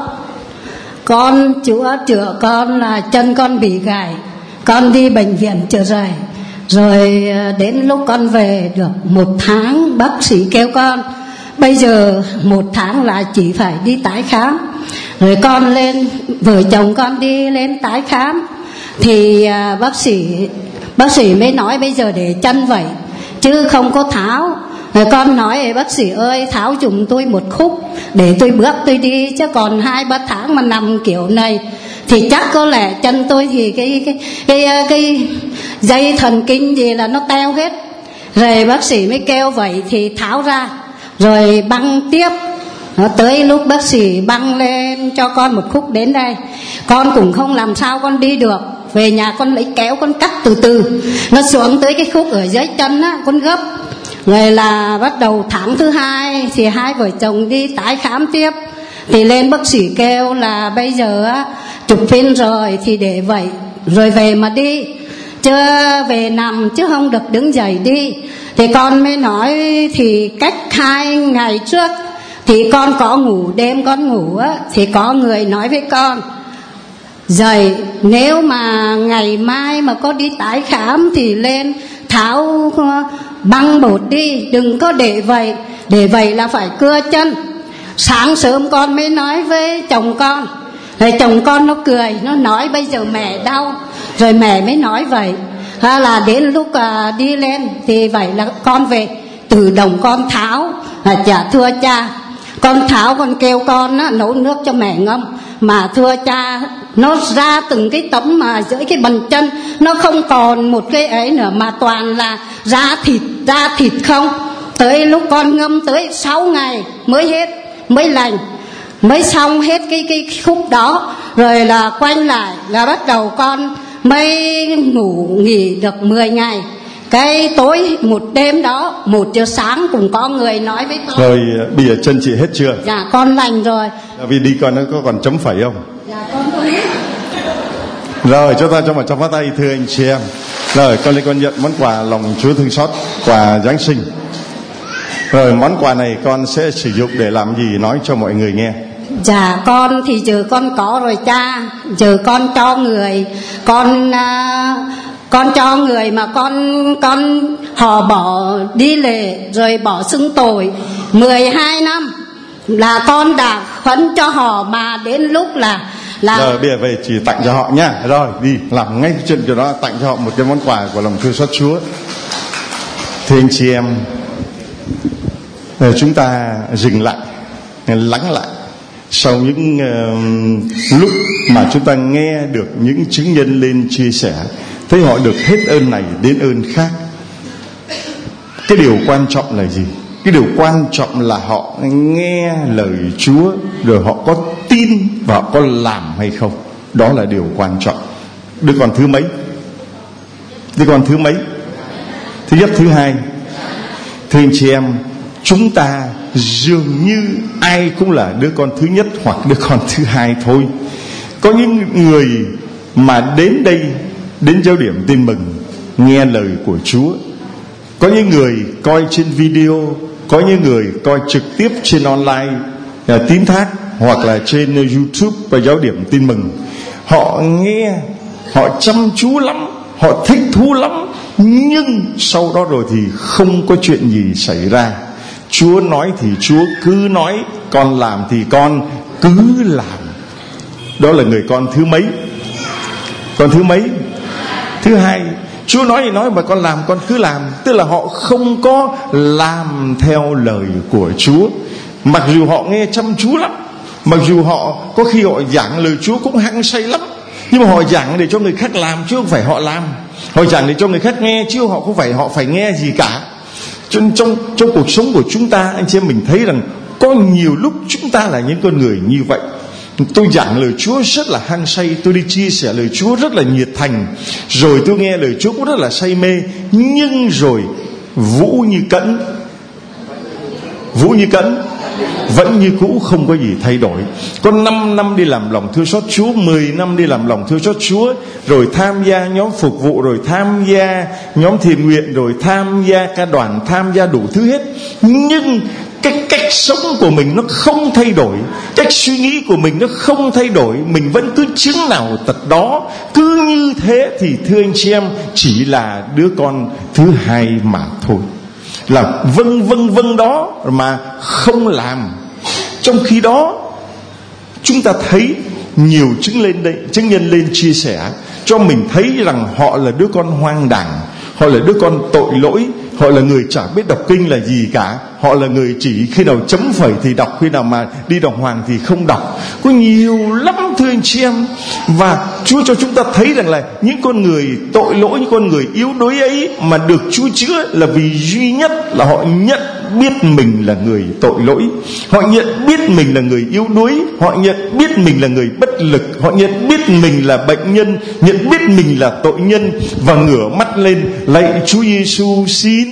Con Chúa chữa con là chân con bị gãy, con đi bệnh viện chữa rầy. Rồi đến lúc con về được một tháng, bác sĩ kêu con bây giờ một tháng là chỉ phải đi tái khám. Rồi con lên, vợ chồng con đi lên tái khám. Thì bác sĩ Bác sĩ mới nói bây giờ để chân vậy chứ không có tháo. Rồi con nói bác sĩ ơi tháo giùm tôi một khúc để tôi bước tôi đi, chứ còn hai ba tháng mà nằm kiểu này thì chắc có lẽ chân tôi thì cái cái cái cái, cái dây thần kinh gì là nó teo hết. Rồi bác sĩ mới kêu vậy thì tháo ra rồi băng tiếp. Nó tới lúc bác sĩ băng lên cho con một khúc đến đây, con cũng không làm sao con đi được. Về nhà con lấy kéo con cắt từ từ, nó xuống tới cái khúc ở dưới chân á, con gấp. Rồi là bắt đầu tháng thứ hai thì hai vợ chồng đi tái khám tiếp. Thì lên bác sĩ kêu là bây giờ á chụp phim rồi thì để vậy rồi về mà đi, chứ về nằm chứ không được đứng dậy đi. Thì con mới nói thì cách hai ngày trước thì con có ngủ, đêm con ngủ á thì có người nói với con dậy nếu mà ngày mai mà có đi tái khám thì lên tháo băng bột đi, đừng có để vậy, để vậy là phải cưa chân. Sáng sớm con mới nói với chồng con, rồi chồng con nó cười, nó nói bây giờ mẹ đau. Rồi mẹ mới nói vậy à, là đến lúc à, đi lên thì vậy là con về tự động con tháo. À, chả thưa cha, con tháo con kêu con á, nấu nước cho mẹ ngâm, mà thưa cha nó ra từng cái tấm mà dưới cái bàn chân, nó không còn một cái ấy nữa mà toàn là da thịt, da thịt không. Tới lúc con ngâm tới sáu ngày mới hết, mới lành, mới xong hết cái cái khúc đó. Rồi là quay lại là bắt đầu con mới ngủ nghỉ được mười ngày. Cái tối một đêm đó, một giờ sáng cũng có người nói với con. Rồi bây giờ chân chị hết chưa? Dạ con lành rồi. Vì đi con nó có còn chấm phẩy không? Dạ con không biết. Rồi chúng ta cho một trong phát tay thưa anh chị em. Rồi con lên con nhận món quà lòng Chúa thương xót, quà Giáng sinh. Rồi món quà này con sẽ sử dụng để làm gì, nói cho mọi người nghe. Dạ con thì giờ con có rồi cha, giờ con cho người, con uh, con cho người mà con con họ bỏ đi lễ rồi bỏ xưng tội mười hai năm là con đã khấn cho họ, mà đến lúc là là rồi bây giờ về chỉ tặng cho họ nhá. Rồi đi làm ngay chuyện cho đó, tặng cho họ một cái món quà của lòng thương xót Chúa. Thưa anh chị em, rồi chúng ta dừng lại, lắng lại sau những uh, lúc mà chúng ta nghe được những chứng nhân lên chia sẻ, thấy họ được hết ơn này đến ơn khác. Cái điều quan trọng là gì? Cái điều quan trọng là họ nghe lời Chúa, rồi họ có tin và họ có làm hay không. Đó là điều quan trọng. Đứa con thứ mấy? Đứa con thứ mấy? Thứ nhất, thứ hai. Thưa anh chị em, chúng ta dường như ai cũng là đứa con thứ nhất hoặc đứa con thứ hai thôi. Có những người mà đến đây, đến giáo điểm tin mừng, nghe lời của Chúa. Có những người coi trên video, có những người coi trực tiếp trên online là tín thác, hoặc là trên YouTube và giáo điểm tin mừng. Họ nghe, họ chăm chú lắm, họ thích thú lắm, nhưng sau đó rồi thì không có chuyện gì xảy ra. Chúa nói thì Chúa cứ nói, con làm thì con cứ làm. Đó là người con thứ mấy? Con thứ mấy? Thứ hai. Chúa nói thì nói mà con làm con cứ làm. Tức là họ không có làm theo lời của Chúa. Mặc dù họ nghe chăm chú lắm, mặc dù họ có khi họ giảng lời Chúa cũng hăng say lắm, nhưng mà họ giảng để cho người khác làm chứ không phải họ làm. Họ giảng để cho người khác nghe chứ họ không phải họ phải nghe gì cả. Trong, trong, trong cuộc sống của chúng ta, anh chị em mình thấy rằng có nhiều lúc chúng ta là những con người như vậy. Tôi giảng lời Chúa rất là hăng say, tôi đi chia sẻ lời Chúa rất là nhiệt thành, rồi tôi nghe lời Chúa cũng rất là say mê, nhưng rồi Vũ như Cẫn, Vũ như Cẫn vẫn như cũ, không có gì thay đổi. Có năm năm đi làm lòng thương xót Chúa, mười năm đi làm lòng thương xót Chúa, rồi tham gia nhóm phục vụ, rồi tham gia nhóm thiện nguyện, rồi tham gia ca đoàn, tham gia đủ thứ hết. Nhưng cái cách sống của mình nó không thay đổi, cách suy nghĩ của mình nó không thay đổi, mình vẫn cứ chứng nào tật đó. Cứ như thế thì thưa anh chị em, chỉ là đứa con thứ hai mà thôi. Là vâng vâng vâng đó mà không làm. Trong khi đó chúng ta thấy nhiều chứng lên đây, chứng nhân lên chia sẻ cho mình thấy rằng họ là đứa con hoang đàng, họ là đứa con tội lỗi, họ là người chả biết đọc kinh là gì cả, họ là người chỉ khi nào chấm phẩy thì đọc, khi nào mà đi đọc hoàng thì không đọc. Có nhiều lắm thưa anh chị em. Và Chúa cho chúng ta thấy rằng là những con người tội lỗi, những con người yếu đuối ấy mà được Chúa chữa là vì duy nhất là họ nhận biết mình là người tội lỗi, họ nhận biết mình là người yếu đuối, họ nhận biết mình là người bất lực, họ nhận biết mình là bệnh nhân, nhận biết mình là tội nhân, và ngửa mắt lên lạy Chúa Giêsu, xin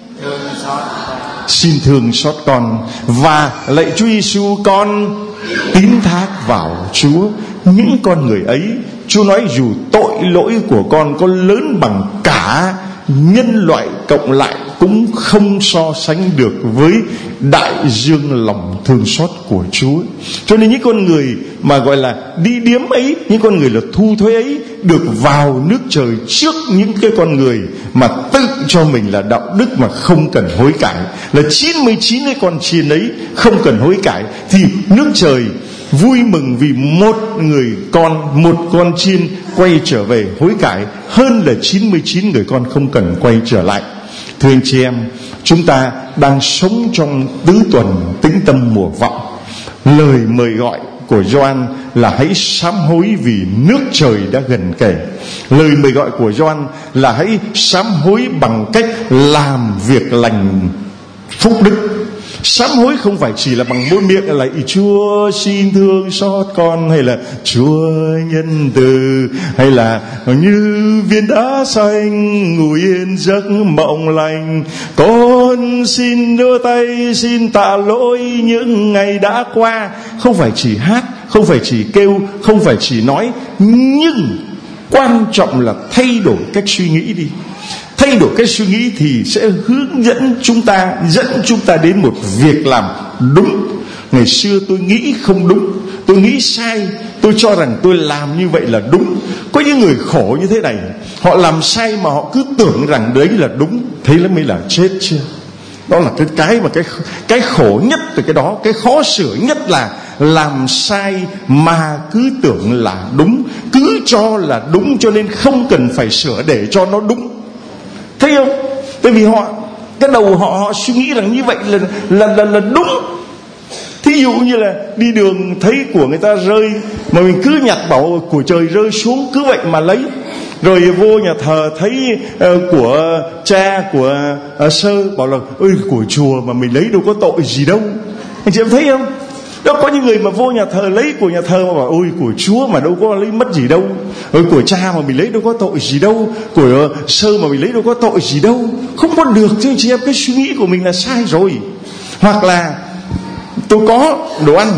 xin thương xót con, và lạy Chúa Giêsu, con tín thác vào Chúa. Những con người ấy, Chúa nói dù tội lỗi của con có lớn bằng cả nhân loại cộng lại cũng không so sánh được với đại dương lòng thương xót của Chúa. Cho nên những con người mà gọi là đi điếm ấy, những con người là thu thuế ấy, được vào nước trời trước những cái con người mà tự cho mình là đạo đức mà không cần hối cải. Là chín mươi chín cái con chiên ấy không cần hối cải, thì nước trời vui mừng vì một người con, một con chiên quay trở về hối cải, hơn là chín mươi chín người con không cần quay trở lại. Thưa anh chị em, chúng ta đang sống trong tứ tuần tĩnh tâm mùa vọng. Lời mời gọi của Gioan là hãy sám hối vì nước trời đã gần kề. Lời mời gọi của Gioan là hãy sám hối bằng cách làm việc lành phúc đức. Sám hối không phải chỉ là bằng môi miệng là lạy Chúa xin thương xót con, hay là Chúa nhân từ, hay là như viên đá xanh ngủ yên giấc mộng lành, con xin đưa tay xin tạ lỗi những ngày đã qua. Không phải chỉ hát, không phải chỉ kêu, không phải chỉ nói, nhưng quan trọng là thay đổi cách suy nghĩ đi. Thay đổi cách suy nghĩ thì sẽ hướng dẫn chúng ta, dẫn chúng ta đến một việc làm đúng. Ngày xưa tôi nghĩ không đúng, tôi nghĩ sai, tôi cho rằng tôi làm như vậy là đúng. Có những người khổ như thế này, họ làm sai mà họ cứ tưởng rằng đấy là đúng, thế là mới là chết chưa. Đó là cái cái mà cái cái khổ nhất từ cái đó, cái khó sửa nhất là làm sai mà cứ tưởng là đúng, cứ cho là đúng, cho nên không cần phải sửa để cho nó đúng. Thấy không? Tại vì họ, cái đầu họ họ suy nghĩ rằng như vậy là là là, là đúng. Thí dụ như là đi đường thấy của người ta rơi mà mình cứ nhặt bảo của trời rơi xuống, cứ vậy mà lấy. Rồi vô nhà thờ thấy uh, của cha, của uh, sơ, bảo là ơi của chùa mà mình lấy đâu có tội gì đâu. Anh chị em thấy không? Đó, có những người mà vô nhà thờ lấy của nhà thờ mà bảo ôi của Chúa mà đâu có lấy mất gì đâu, ôi của cha mà mình lấy đâu có tội gì đâu, của uh, sơ mà mình lấy đâu có tội gì đâu. Không có được chứ anh chị em, cái suy nghĩ của mình là sai rồi. Hoặc là tôi có đồ ăn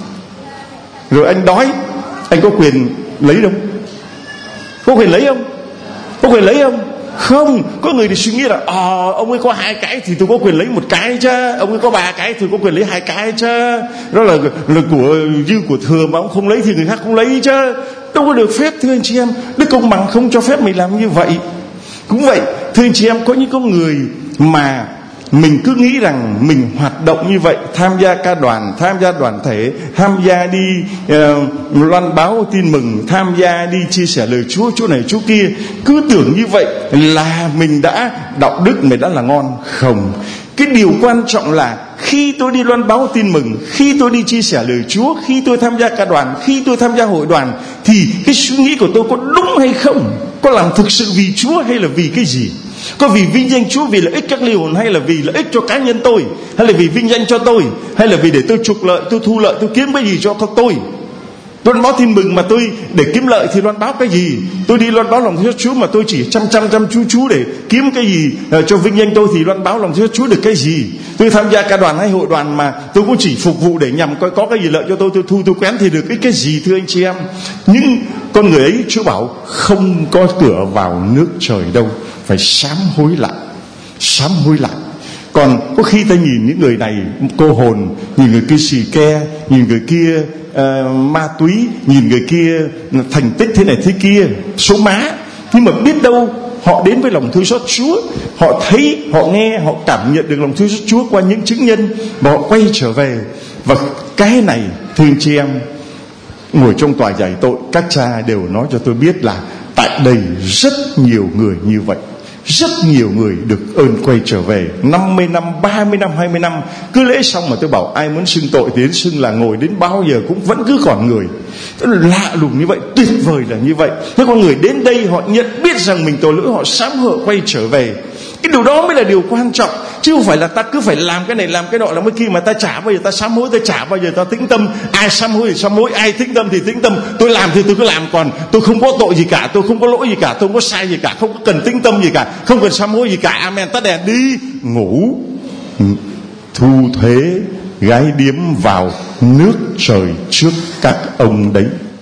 rồi anh đói, anh có quyền lấy đâu? Có quyền lấy không? Có quyền lấy không? Không. Có người thì suy nghĩ là à, ông ấy có hai cái thì tôi có quyền lấy một cái chứ, ông ấy có ba cái thì tôi có quyền lấy hai cái chứ, đó là, là của dư của thừa mà ông không lấy thì người khác không lấy chứ. Đâu có được phép thưa anh chị em. Đức công bằng không cho phép mình làm như vậy. Cũng vậy thưa anh chị em, có những con người mà mình cứ nghĩ rằng mình hoạt động như vậy, tham gia ca đoàn, tham gia đoàn thể, tham gia đi uh, loan báo tin mừng, tham gia đi chia sẻ lời Chúa chỗ này chỗ kia, cứ tưởng như vậy là mình đã đạo đức, mình đã là ngon. Không. Cái điều quan trọng là khi tôi đi loan báo tin mừng, khi tôi đi chia sẻ lời Chúa, khi tôi tham gia ca đoàn, khi tôi tham gia hội đoàn, thì cái suy nghĩ của tôi có đúng hay không? Có làm thực sự vì Chúa hay là vì cái gì? Có vì vinh danh Chúa, vì lợi ích các linh hồn, hay là vì lợi ích cho cá nhân tôi, hay là vì vinh danh cho tôi, hay là vì để tôi trục lợi, tôi thu lợi, tôi kiếm cái gì cho tôi? Tôi loan báo tin mừng mà tôi để kiếm lợi thì loan báo cái gì? Tôi đi loan báo lòng thương xót Chúa mà tôi chỉ chăm chăm chăm chú chú để kiếm cái gì uh, cho vinh danh tôi thì loan báo lòng thương xót Chúa được cái gì? Tôi tham gia ca đoàn hay hội đoàn mà tôi cũng chỉ phục vụ để nhằm coi có cái gì lợi cho tôi, tôi thu tôi quén thì được cái cái gì thưa anh chị em? Nhưng con người ấy Chúa bảo không có cửa vào nước trời đâu, phải sám hối lại, sám hối lại. Còn có khi ta nhìn những người này cô hồn, nhìn người kia xì ke, nhìn người kia uh, ma túy, nhìn người kia thành tích thế này thế kia, số má, nhưng mà biết đâu họ đến với lòng thương xót Chúa, họ thấy, họ nghe, họ cảm nhận được lòng thương xót Chúa qua những chứng nhân mà họ quay trở về. Và cái này thưa anh chị em, ngồi trong tòa giải tội, các cha đều nói cho tôi biết là tại đây rất nhiều người như vậy. Rất nhiều người được ơn quay trở về. Năm mươi năm, ba mươi năm, hai mươi năm cứ lễ xong mà tôi bảo ai muốn xưng tội thì đến xưng, là ngồi đến bao giờ cũng vẫn cứ còn người. Tức là lạ lùng như vậy, tuyệt vời là như vậy. Thế con người đến đây họ nhận biết rằng mình tội lỗi, họ sám hối quay trở về. Cái điều đó mới là điều quan trọng, chứ không phải là ta cứ phải làm cái này làm cái nọ là mới kia mà ta chả bao giờ ta sám hối, ta chả bao giờ ta tĩnh tâm. Ai sám hối thì sám hối, ai tĩnh tâm thì tĩnh tâm. Tôi làm thì tôi cứ làm, còn tôi không có tội gì cả, tôi không có lỗi gì cả, tôi không có sai gì cả, không có cần tĩnh tâm gì cả, không cần sám hối gì cả. Amen. Tắt đèn đi ngủ, thu thuế gái điếm vào nước trời trước các ông đấy.